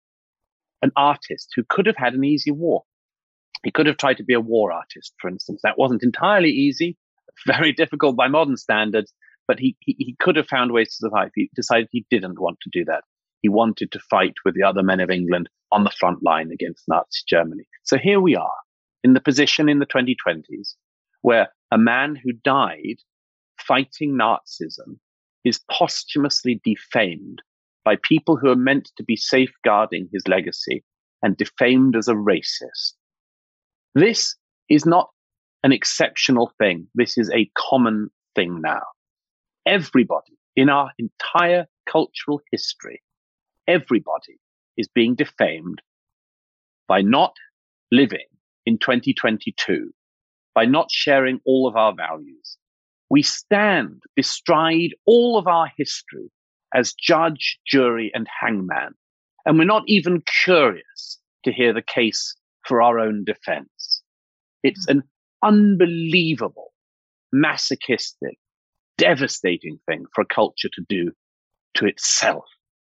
an artist who could have had an easy war. He could have tried to be a war artist, for instance. That wasn't entirely easy, very difficult by modern standards, but he, he, he could have found ways to survive. He decided he didn't want to do that. He wanted to fight with the other men of England on the front line against Nazi Germany. So here we are in the position in the twenty twenties where a man who died fighting Nazism is posthumously defamed by people who are meant to be safeguarding his legacy and defamed as a racist. This is not an exceptional thing. This is a common thing now. Everybody in our entire cultural history, everybody is being defamed by not living in twenty twenty-two, by not sharing all of our values. We stand bestride all of our history as judge, jury, and hangman. And we're not even curious to hear the case for our own defense. It's an unbelievable, masochistic, devastating thing for a culture to do to itself.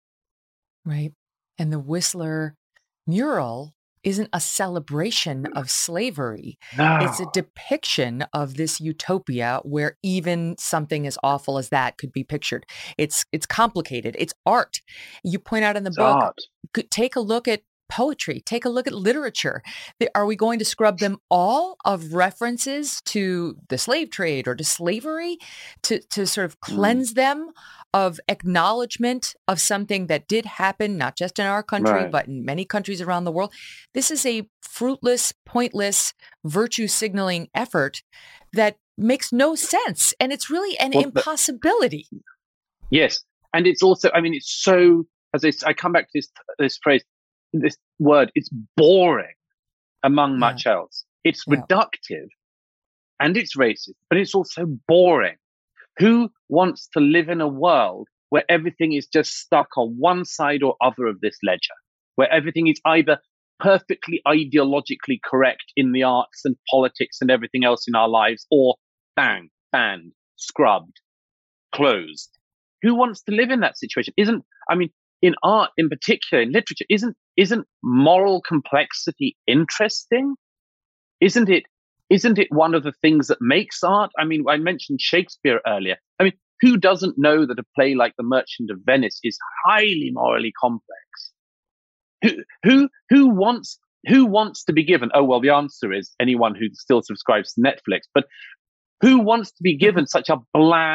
Right. And the Whistler mural isn't a celebration of slavery. No. It's a depiction of this utopia where even something as awful as that could be pictured. It's it's complicated. It's art. You point out in the It's book, art. take a look at poetry, take a look at literature. Are we going to scrub them all of references to the slave trade or to slavery to, to sort of cleanse mm. them of acknowledgement of something that did happen, not just in our country, Right. but in many countries around the world? This is a fruitless, pointless, virtue signaling effort that makes no sense. And it's really an Well, but- impossibility. Yes. And it's also, I mean, it's so, as I, I come back to this, this phrase, this word, it's boring among Yeah. much else. It's Yeah. reductive and it's racist, but it's also boring. Who wants to live in a world where everything is just stuck on one side or other of this ledger, where everything is either perfectly ideologically correct in the arts and politics and everything else in our lives, or bang, banned, scrubbed, closed? Who wants to live in that situation? Isn't, I mean, in art in particular, in literature, isn't isn't moral complexity interesting? Isn't it isn't it one of the things that makes art? I mean, I mentioned Shakespeare earlier. I mean, who doesn't know that a play like The Merchant of Venice is highly morally complex? Who who who wants who wants to be given? Oh well, the answer is anyone who still subscribes to Netflix. But who wants to be given such a bland,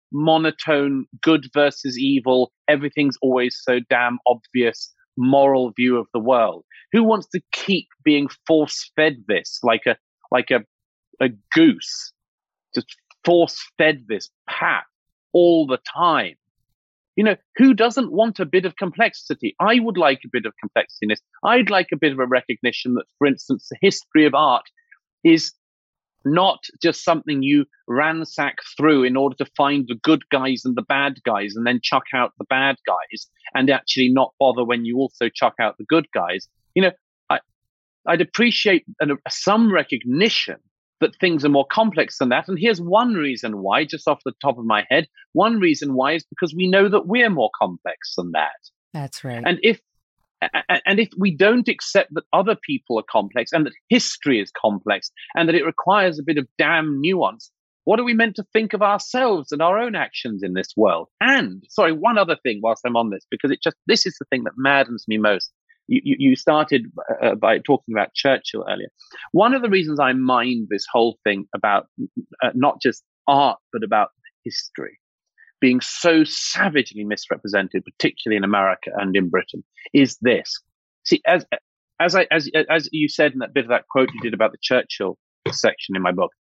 monotone, good versus evil, everything's always so damn obvious moral view of the world? Who wants to keep being force-fed this like a like a a goose, just force-fed this pap all the time? You know, who doesn't want a bit of complexity? I would like a bit of complexity in this. I'd like a bit of a recognition that, for instance, the history of art is not just something you ransack through in order to find the good guys and the bad guys and then chuck out the bad guys and actually not bother when you also chuck out the good guys. You know, I, I'd appreciate an, some recognition that things are more complex than that. And here's one reason why, just off the top of my head, one reason why is because we know that we're more complex than that. That's right. And if and if we don't accept that other people are complex and that history is complex and that it requires a bit of damn nuance, what are we meant to think of ourselves and our own actions in this world? And, sorry, one other thing whilst I'm on this, because it just, this is the thing that maddens me most. You, you, you started uh, by talking about Churchill earlier. One of the reasons I mind this whole thing about uh, not just art, but about history being so savagely misrepresented, particularly in America and in Britain, is this. See, as as I as as you said in that bit of that quote you did about the Churchill section in my book,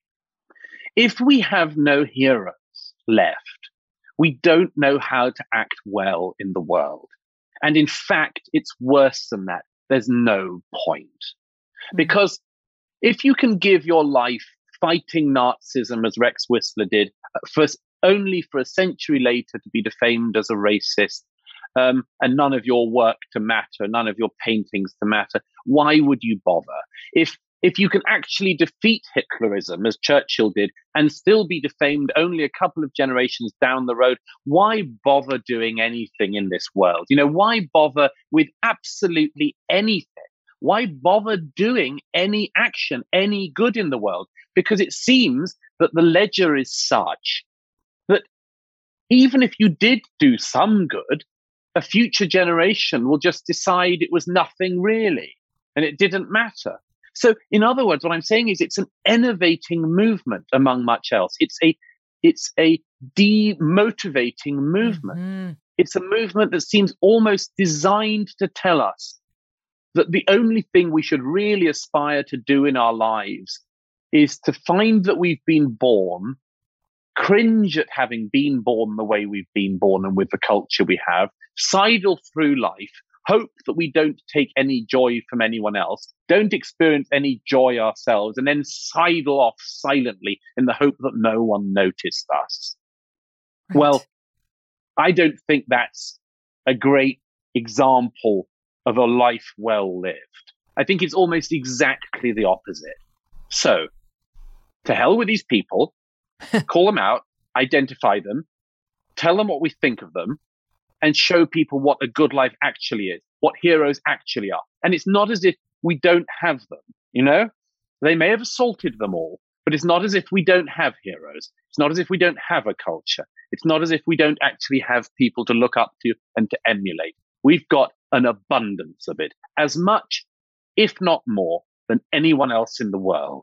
if we have no heroes left, we don't know how to act well in the world. And in fact, it's worse than that. There's no point. Because if you can give your life fighting Nazism, as Rex Whistler did, for only for a century later to be defamed as a racist, um, and none of your work to matter, none of your paintings to matter, why would you bother? If if you can actually defeat Hitlerism, as Churchill did, and still be defamed only a couple of generations down the road, why bother doing anything in this world? You know, why bother with absolutely anything? Why bother doing any action, any good in the world? Because it seems that the ledger is such that even if you did do some good, a future generation will just decide it was nothing really, and it didn't matter. So, in other words, what I'm saying is it's an enervating movement among much else. It's a, it's a demotivating movement. Mm-hmm. It's a movement that seems almost designed to tell us that the only thing we should really aspire to do in our lives is to find that we've been born, cringe at having been born the way we've been born and with the culture we have, sidle through life, hope that we don't take any joy from anyone else, don't experience any joy ourselves, and then sidle off silently in the hope that no one noticed us. Right. Well, I don't think that's a great example of a life well lived. I think it's almost exactly the opposite. So, to hell with these people, call them out, identify them, tell them what we think of them, and show people what a good life actually is, what heroes actually are. And it's not as if we don't have them, you know? They may have assaulted them all, but it's not as if we don't have heroes. It's not as if we don't have a culture. It's not as if we don't actually have people to look up to and to emulate. We've got an abundance of it, as much, if not more, than anyone else in the world.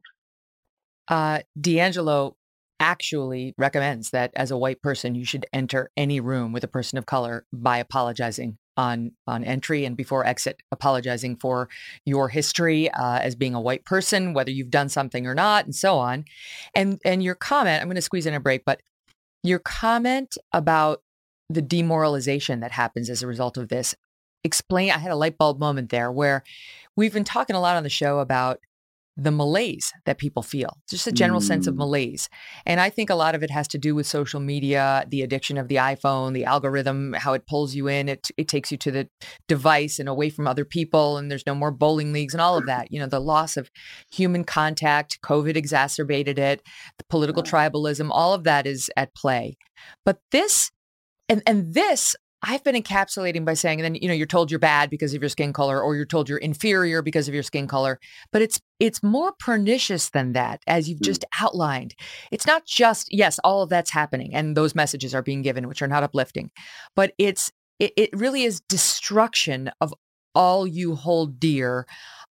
Uh, D'Angelo actually recommends that as a white person, you should enter any room with a person of color by apologizing on, on entry and before exit, apologizing for your history uh, as being a white person, whether you've done something or not, and so on. And, and your comment, I'm going to squeeze in a break, but your comment about the demoralization that happens as a result of this, explain, I had a light bulb moment there where we've been talking a lot on the show about the malaise that people feel, just a general mm. sense of malaise. And I think a lot of it has to do with social media, the addiction of the iPhone, the algorithm, how it pulls you in, it it takes you to the device and away from other people, and there's no more bowling leagues and all of that. You know, the loss of human contact, COVID exacerbated it, the political tribalism, all of that is at play. But this, and and this, I've been encapsulating by saying, and then, you know, you're told you're bad because of your skin color, or you're told you're inferior because of your skin color. But it's it's more pernicious than that, as you've just outlined. It's not just, yes, all of that's happening and those messages are being given, which are not uplifting, but it's it, it really is destruction of all you hold dear,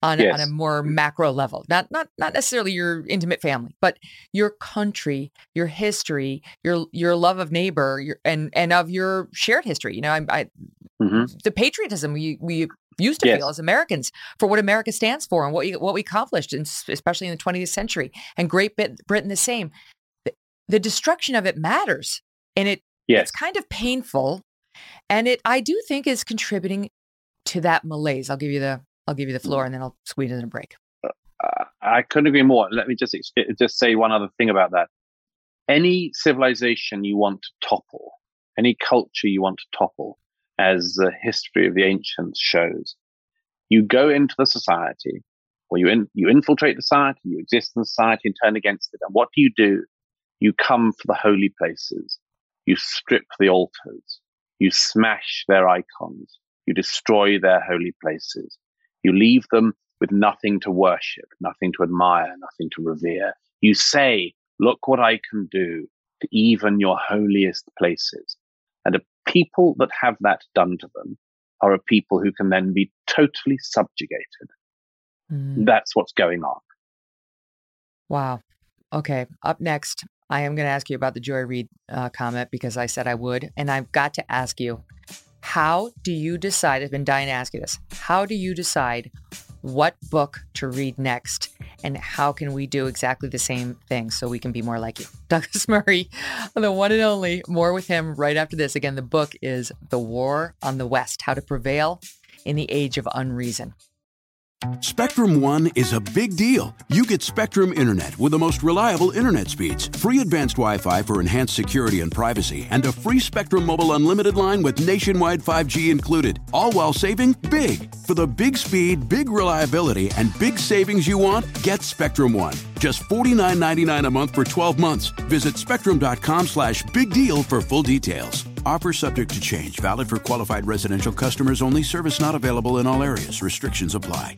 on, Yes. on a more macro level, not, not, not necessarily your intimate family, but your country, your history, your, your love of neighbor, your, and, and of your shared history. You know, I, I hmm the patriotism we, we used to Yes. feel as Americans for what America stands for and what we, what we accomplished, and especially in the twentieth century, and Great Britain the same. The, the destruction of it matters, and it Yes. it's kind of painful, and it I do think is contributing to that malaise. I'll give you the I'll give you the floor, and then I'll squeeze in a break. Uh, I couldn't agree more. Let me just ex- just say one other thing about that. Any civilization you want to topple, any culture you want to topple, as the history of the ancients shows, you go into the society, or you in, you infiltrate the society, you exist in society and turn against it. And what do you do? You come for the holy places. You strip the altars. You smash their icons. You destroy their holy places. You leave them with nothing to worship, nothing to admire, nothing to revere. You say, look what I can do to even your holiest places. And a people that have that done to them are a people who can then be totally subjugated. Mm. That's what's going on. Wow. Okay. Up next, I am going to ask you about the Joy Reid uh, comment, because I said I would. And I've got to ask you, how do you decide? I've been dying to ask you this. How do you decide what book to read next? And how can we do exactly the same thing so we can be more like you? Douglas Murray, the one and only. More with him right after this. Again, the book is The War on the West, How to Prevail in the Age of Unreason. Spectrum One is a big deal. You get Spectrum Internet with the most reliable internet speeds, free advanced Wi-Fi for enhanced security and privacy, and a free Spectrum Mobile Unlimited line with nationwide five G included, all while saving big. For the big speed, big reliability, and big savings you want, get Spectrum One. Just forty-nine ninety-nine a month for twelve months. Visit spectrum.com slash big deal for full details. Offer subject to change. Valid for qualified residential customers only. Service not available in all areas. Restrictions apply.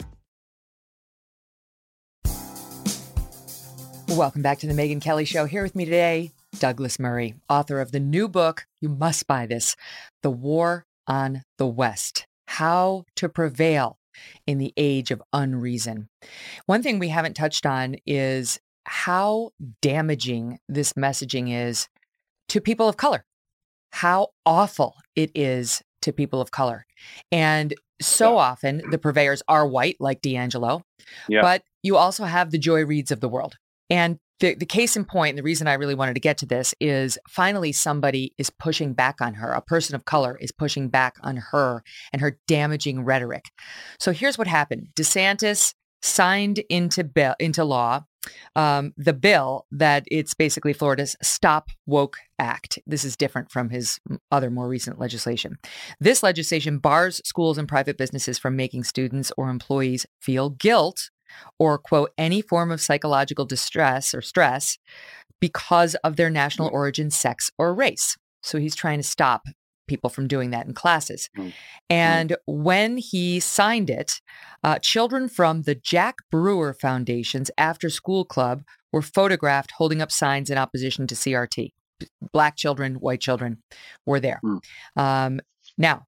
Welcome back to the Megyn Kelly Show. Here with me today, Douglas Murray, author of the new book, you must buy this, The War on the West, How to Prevail in the Age of Unreason. One thing we haven't touched on is how damaging this messaging is to people of color, how awful it is to people of color. And so often the purveyors are white, like D'Angelo, Yeah. but you also have the Joy Reids of the world. And the, the case in point, and the reason I really wanted to get to this is finally somebody is pushing back on her. A person of color is pushing back on her and her damaging rhetoric. So here's what happened. DeSantis signed into bill, into law um, the bill that it's basically Florida's Stop Woke Act. This is different from his other more recent legislation. This legislation bars schools and private businesses from making students or employees feel guilt or, quote, any form of psychological distress or stress because of their national origin, sex, or race. So he's trying to stop people from doing that in classes. Mm. And mm. when he signed it, uh, children from the Jack Brewer Foundation's After School Club were photographed holding up signs in opposition to C R T. Black children, white children were there. Mm. Um, now,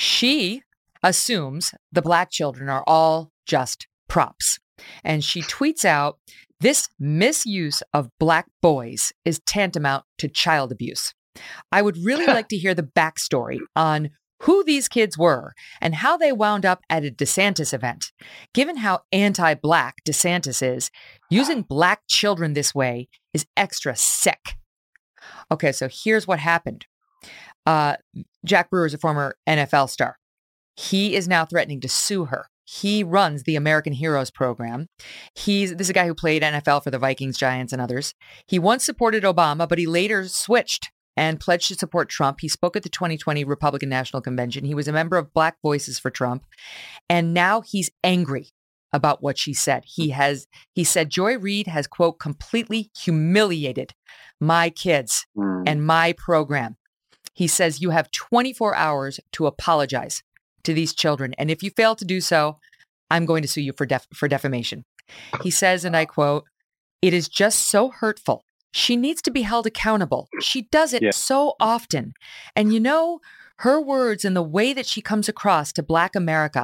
she assumes the Black children are all just props. And she tweets out, this misuse of Black boys is tantamount to child abuse. I would really like to hear the backstory on who these kids were and how they wound up at a DeSantis event. Given how anti-Black DeSantis is, using Black children this way is extra sick. Okay, so here's what happened. Uh, Jack Brewer is a former N F L star. He is now threatening to sue her. He runs the American Heroes program. He's this is a guy who played N F L for the Vikings, Giants, and others. He once supported Obama, but he later switched and pledged to support Trump. He spoke at the twenty twenty Republican National Convention. He was a member of Black Voices for Trump. And now he's angry about what she said. He has, he said, Joy Reid has, quote, completely humiliated my kids mm. and my program. He says, you have twenty-four hours to apologize to these children. And if you fail to do so, I'm going to sue you for def- for defamation. He says, and I quote, it is just so hurtful. She needs to be held accountable. She does it yeah. so often. And you know, her words and the way that she comes across to Black America,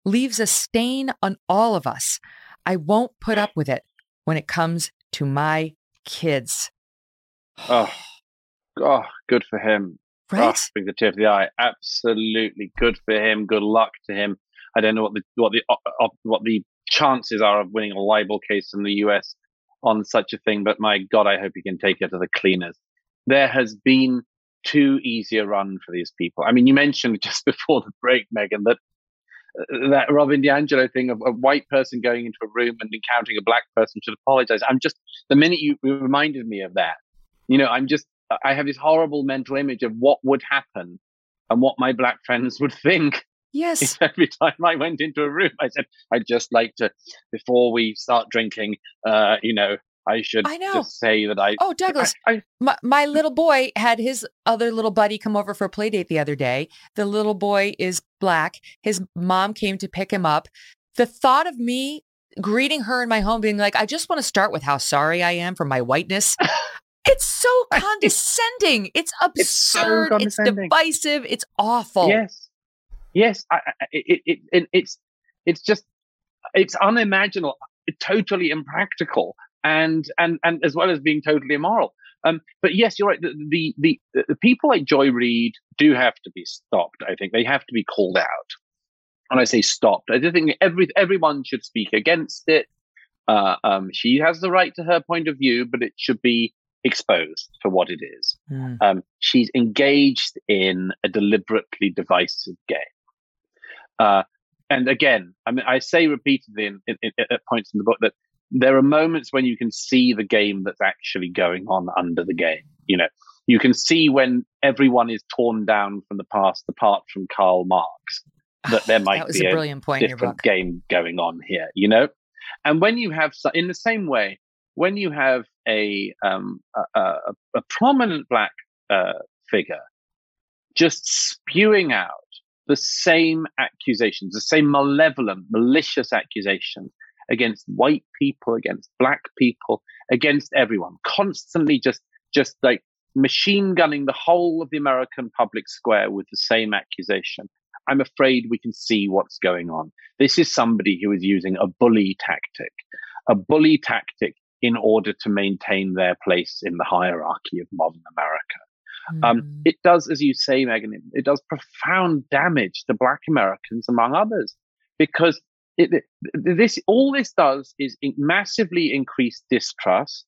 leaves a stain on all of us. I won't put up with it when it comes to my kids. Oh, oh, good for him. Right? Oh, bring the tear to the eye. Absolutely good for him. Good luck to him. I don't know what the what the uh, what the chances are of winning a libel case in the U S on such a thing, but my God, I hope he can take it to the cleaners. There has been too easy a run for these people. I mean, you mentioned just before the break, Megyn, that uh, that Robin DiAngelo thing of a white person going into a room and encountering a black person should apologize. I'm just, the minute you reminded me of that, you know, I'm just, I have this horrible mental image of what would happen and what my black friends would think. Yes. If every time I went into a room, I said, I'd just like to, before we start drinking, uh, you know, I should I know. just say that I... Oh, Douglas, I, I, my, my little boy had his other little buddy come over for a play date the other day. The little boy is black. His mom came to pick him up. The thought of me greeting her in my home being like, I just want to start with how sorry I am for my whiteness. It's so condescending. It's absurd. It's, so condescending. It's divisive. It's awful. Yes. Yes. I, I, it, it, it, it's, it's just, it's unimaginable, totally impractical, and, and, and as well as being totally immoral. Um, but yes, you're right. The, the, the, the people like Joy Reid do have to be stopped. I think they have to be called out. When I say stopped, I do think every, everyone should speak against it. Uh, um, she has the right to her point of view, but it should be exposed for what it is. Mm. Um, she's engaged in a deliberately divisive game. Uh, and again, I mean, I say repeatedly in, in, in, at points in the book that there are moments when you can see the game that's actually going on under the game. You know, you can see when everyone is torn down from the past, apart from Karl Marx, that there might that was be a, a brilliant point in your different book. game going on here, you know? And when you have, in the same way, when you have a um, a, a, a prominent black uh, figure just spewing out the same accusations, the same malevolent, malicious accusations against white people, against black people, against everyone, constantly just just like machine gunning the whole of the American public square with the same accusation, I'm afraid we can see what's going on. This is somebody who is using a bully tactic, a bully tactic in order to maintain their place in the hierarchy of modern America. Mm. Um, it does, as you say, Megyn, it, it does profound damage to black Americans, among others, because it, it, this all this does is it massively increase distrust.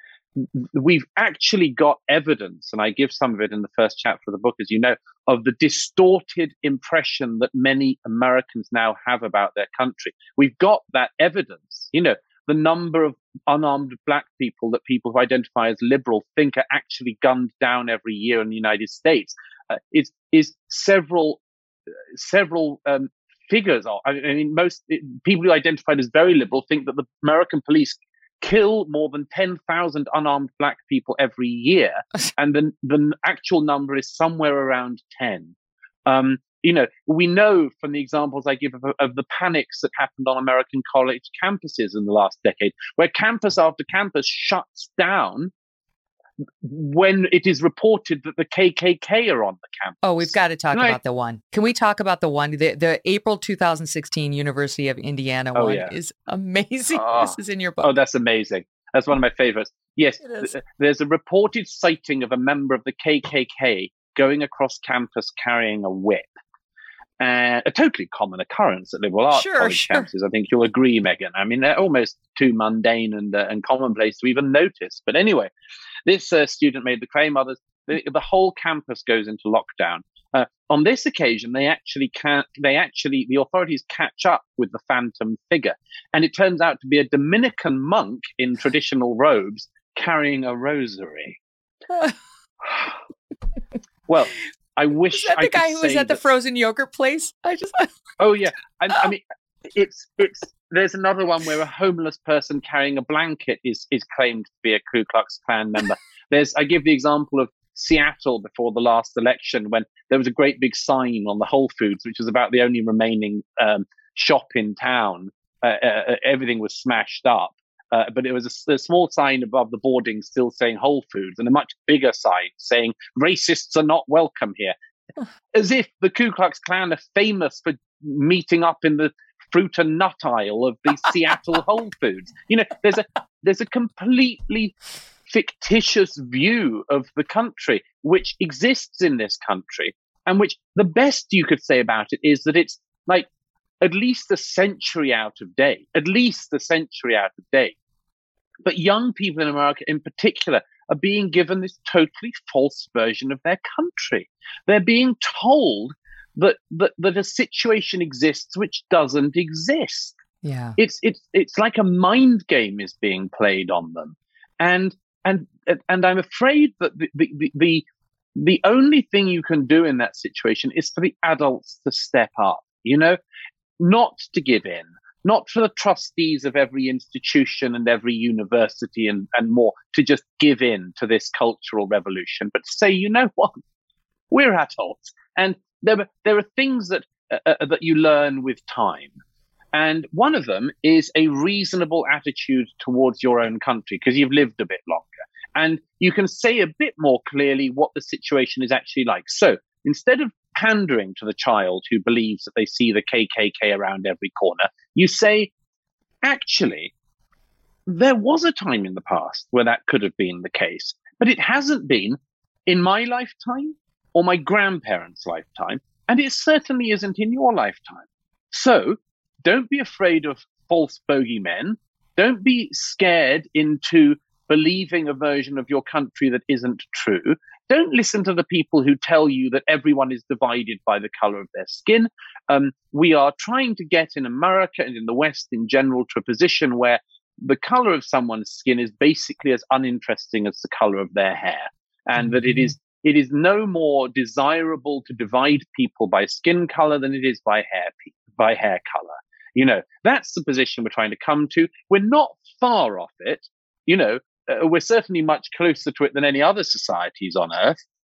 We've actually got evidence, and I give some of it in the first chapter of the book, as you know, of the distorted impression that many Americans now have about their country. We've got that evidence. You know, the number of unarmed black people that people who identify as liberal think are actually gunned down every year in the United States uh, is is several uh, several um, figures. Are, I mean, most people who identified as very liberal think that the American police kill more than ten thousand unarmed black people every year, and the the actual number is somewhere around ten. Um, you know, we know from the examples I give of, of the panics that happened on American college campuses in the last decade, where campus after campus shuts down when it is reported that the K K K are on the campus. Oh, we've got to talk and about I, the one. Can we talk about the one? The, the April two thousand sixteen University of Indiana oh, one yeah. is amazing. Oh, this is in your book. Oh, that's amazing. That's one of my favorites. Yes, th- there's a reported sighting of a member of the K K K going across campus carrying a whip. Uh, a totally common occurrence at liberal arts sure, college sure. campuses. I think you'll agree, Megyn. I mean, they're almost too mundane and uh, and commonplace to even notice. But anyway, this uh, student made the claim. Others, the, the whole campus goes into lockdown. Uh, on this occasion, they actually can't. They actually, the authorities catch up with the phantom figure, and it turns out to be a Dominican monk in traditional robes carrying a rosary. Well, I wish Is that the I guy could who was say at the that, frozen yogurt place? I just. Oh yeah, I, I mean, it's it's. There's another one where a homeless person carrying a blanket is is claimed to be a Ku Klux Klan member. There's I give the example of Seattle before the last election when there was a great big sign on the Whole Foods, which was about the only remaining um, shop in town. Uh, uh, everything was smashed up, uh, but it was a, a small sign above the boarding still saying Whole Foods, and a much bigger sign saying racists are not welcome here. As if the Ku Klux Klan are famous for meeting up in the fruit and nut aisle of the Seattle Whole Foods. You know, there's a there's a completely fictitious view of the country which exists in this country, and which the best you could say about it is that it's like at least a century out of date, at least a century out of date. But young people in America in particular are being given this totally false version of their country. They're being told that, that, that a situation exists which doesn't exist. Yeah. It's, it's, it's like a mind game is being played on them. And, and, and I'm afraid that the, the, the, the only thing you can do in that situation is for the adults to step up, you know, not to give in, not for the trustees of every institution and every university and, and more to just give in to this cultural revolution, but to say, you know what, we're adults. And there, there are things that, uh, uh, that you learn with time. And one of them is a reasonable attitude towards your own country, because you've lived a bit longer. And you can say a bit more clearly what the situation is actually like. So instead of pandering to the child who believes that they see the K K K around every corner, you say, actually, there was a time in the past where that could have been the case, but it hasn't been in my lifetime or my grandparents' lifetime, and it certainly isn't in your lifetime. So don't be afraid of false bogeymen. Don't be scared into believing a version of your country that isn't true. Don't listen to the people who tell you that everyone is divided by the color of their skin. Um, we are trying to get in America and in the West in general to a position where the color of someone's skin is basically as uninteresting as the color of their hair. And mm-hmm. that it is it is no more desirable to divide people by skin color than it is by hair by hair color. You know, that's the position we're trying to come to. We're not far off it. You know, Uh, we're certainly much closer to it than any other societies on Earth.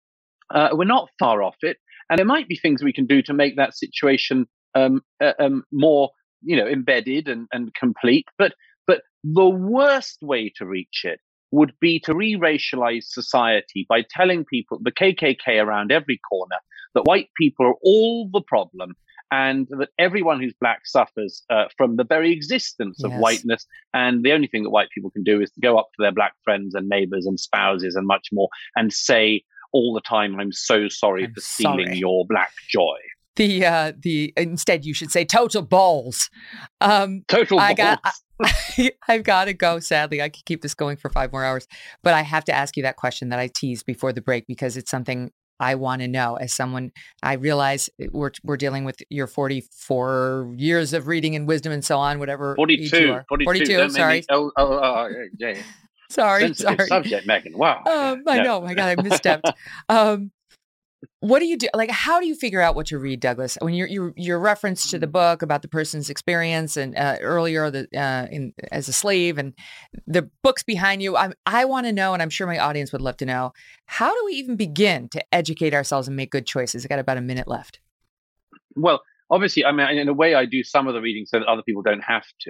Uh, we're not far off it. And there might be things we can do to make that situation um, uh, um, more, you know, embedded and, and complete. But but the worst way to reach it would be to re-racialize society by telling people, the K K K around every corner, that white people are all the problem, and that everyone who's black suffers uh, from the very existence of yes. whiteness. And the only thing that white people can do is to go up to their black friends and neighbors and spouses and much more and say all the time, I'm so sorry I'm for stealing sorry. your black joy. The uh, the instead you should say total balls. Um, Total I balls. got, I, I've got to go. Sadly, I could keep this going for five more hours, but I have to ask you that question that I teased before the break, because it's something I want to know. As someone, I realize we're we're dealing with your forty-four years of reading and wisdom and so on, whatever. forty-two. forty-two, forty-two sorry. Oh, oh, oh, yeah. sorry. Sensitive sorry. subject, Megan. Wow. Um, I No. know. My God, I misstepped. um, what do you do? Like, how do you figure out what to read, Douglas? When your your your reference to the book about the person's experience and uh, earlier the uh, in as a slave and the books behind you, I I want to know, and I'm sure my audience would love to know, how do we even begin to educate ourselves and make good choices? I got about a minute left. Well, obviously, I mean, in a way, I do some of the reading so that other people don't have to.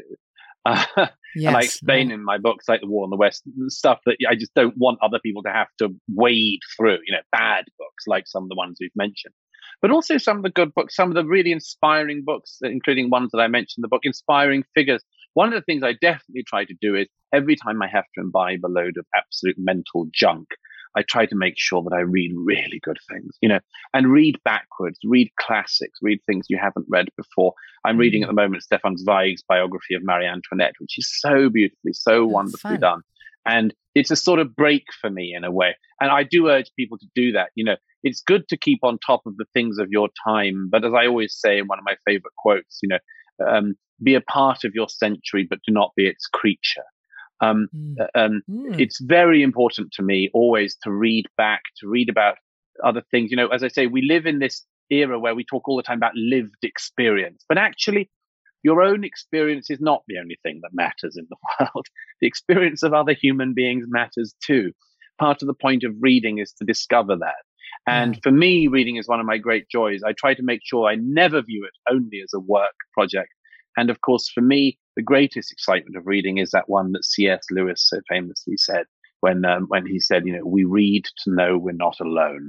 Uh, Yes, and I explain right. in my books, like The War in the West, stuff that I just don't want other people to have to wade through, you know, bad books like some of the ones we've mentioned. But also some of the good books, some of the really inspiring books, including ones that I mentioned in the book, Inspiring Figures. One of the things I definitely try to do is every time I have to imbibe a load of absolute mental junk, I try to make sure that I read really good things, you know, and read backwards, read classics, read things you haven't read before. I'm reading at the moment Stefan Zweig's biography of Marie Antoinette, which is so beautifully, so Oh, wonderfully fun. done. And it's a sort of break for me in a way. And I do urge people to do that. You know, it's good to keep on top of the things of your time. But as I always say in one of my favorite quotes, you know, um, be a part of your century, but do not be its creature. Um, Mm. um, Mm. It's very important to me always to read back, to read about other things. You know, as I say, we live in this era where we talk all the time about lived experience, but actually your own experience is not the only thing that matters in the world. The experience of other human beings matters too. Part of the point of reading is to discover that. And Yeah. for me, reading is one of my great joys. I try to make sure I never view it only as a work project. And of course, for me, the greatest excitement of reading is that one that C S Lewis so famously said when um, when he said, you know, we read to know we're not alone.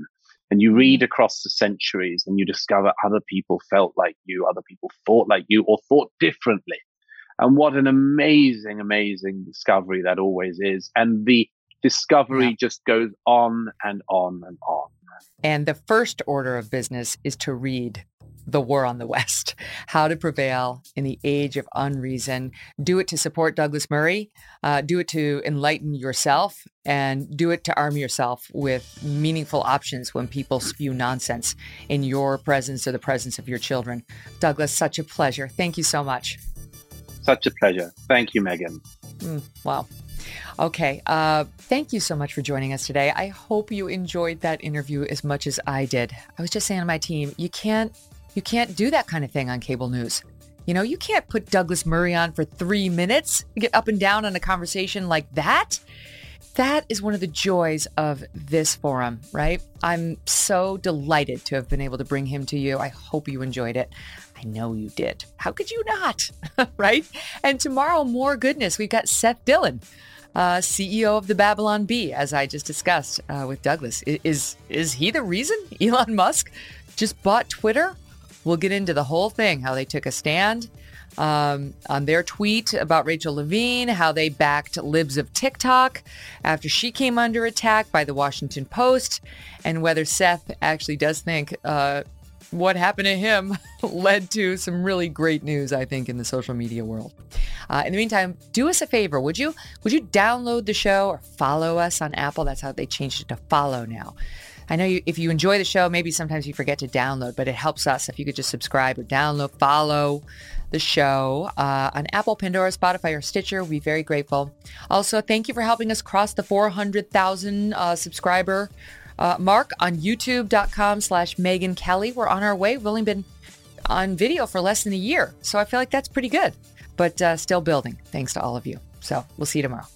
And you read across the centuries and you discover other people felt like you, other people thought like you, or thought differently. And what an amazing, amazing discovery that always is. And the discovery yeah. just goes on and on and on. And the first order of business is to read The War on the West, How to Prevail in the Age of Unreason. Do it to support Douglas Murray. Uh, do it to enlighten yourself, and do it to arm yourself with meaningful options when people spew nonsense in your presence or the presence of your children. Douglas, such a pleasure. Thank you so much. Such a pleasure. Thank you, Megan. Mm, wow. Okay. Uh, thank you so much for joining us today. I hope you enjoyed that interview as much as I did. I was just saying to my team, you can't You can't do that kind of thing on cable news. You know, you can't put Douglas Murray on for three minutes, get up and down on a conversation like that. That is one of the joys of this forum, right? I'm so delighted to have been able to bring him to you. I hope you enjoyed it. I know you did. How could you not, right? And tomorrow, more goodness. We've got Seth Dillon, uh, C E O of the Babylon Bee, as I just discussed uh, with Douglas. Is, is he the reason Elon Musk just bought Twitter? We'll get into the whole thing, how they took a stand um, on their tweet about Rachel Levine, how they backed libs of TikTok after she came under attack by the Washington Post, and whether Seth actually does think uh, what happened to him led to some really great news, I think, in the social media world. Uh, in the meantime, do us a favor, would you? Would you download the show or follow us on Apple? That's how they changed it to follow now. I know you, if you enjoy the show, maybe sometimes you forget to download, but it helps us if you could just subscribe or download, follow the show uh, on Apple, Pandora, Spotify, or Stitcher. We'd be very grateful. Also, thank you for helping us cross the four hundred thousand uh, subscriber uh, mark on youtube.com slash Megan Kelly. We're on our way. We've only been on video for less than a year, so I feel like that's pretty good, but uh, still building. Thanks to all of you. So we'll see you tomorrow.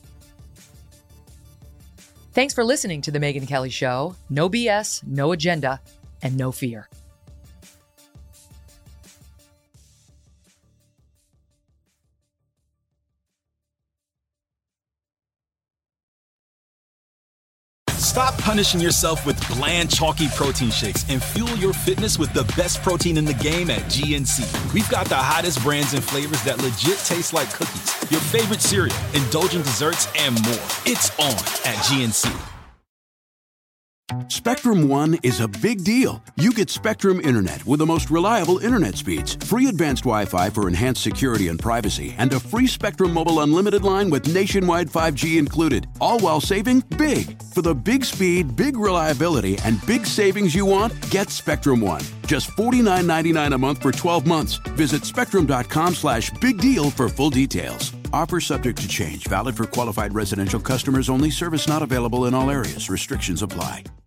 Thanks for listening to The Megan Kelly Show. No B S, no agenda, and no fear. Stop punishing yourself with bland, chalky protein shakes and fuel your fitness with the best protein in the game at G N C. We've got the hottest brands and flavors that legit taste like cookies, your favorite cereal, indulgent desserts, and more. It's on at G N C. Spectrum One is a big deal. You get Spectrum Internet with the most reliable internet speeds, free advanced Wi-Fi for enhanced security and privacy, and a free Spectrum Mobile Unlimited line with nationwide five G included, all while saving big. For the big speed, big reliability, and big savings you want, get Spectrum One. Just forty-nine ninety-nine a month for twelve months. Visit spectrum.com slash big deal for full details. Offer subject to change. Valid for qualified residential customers only. Service not available in all areas. Restrictions apply.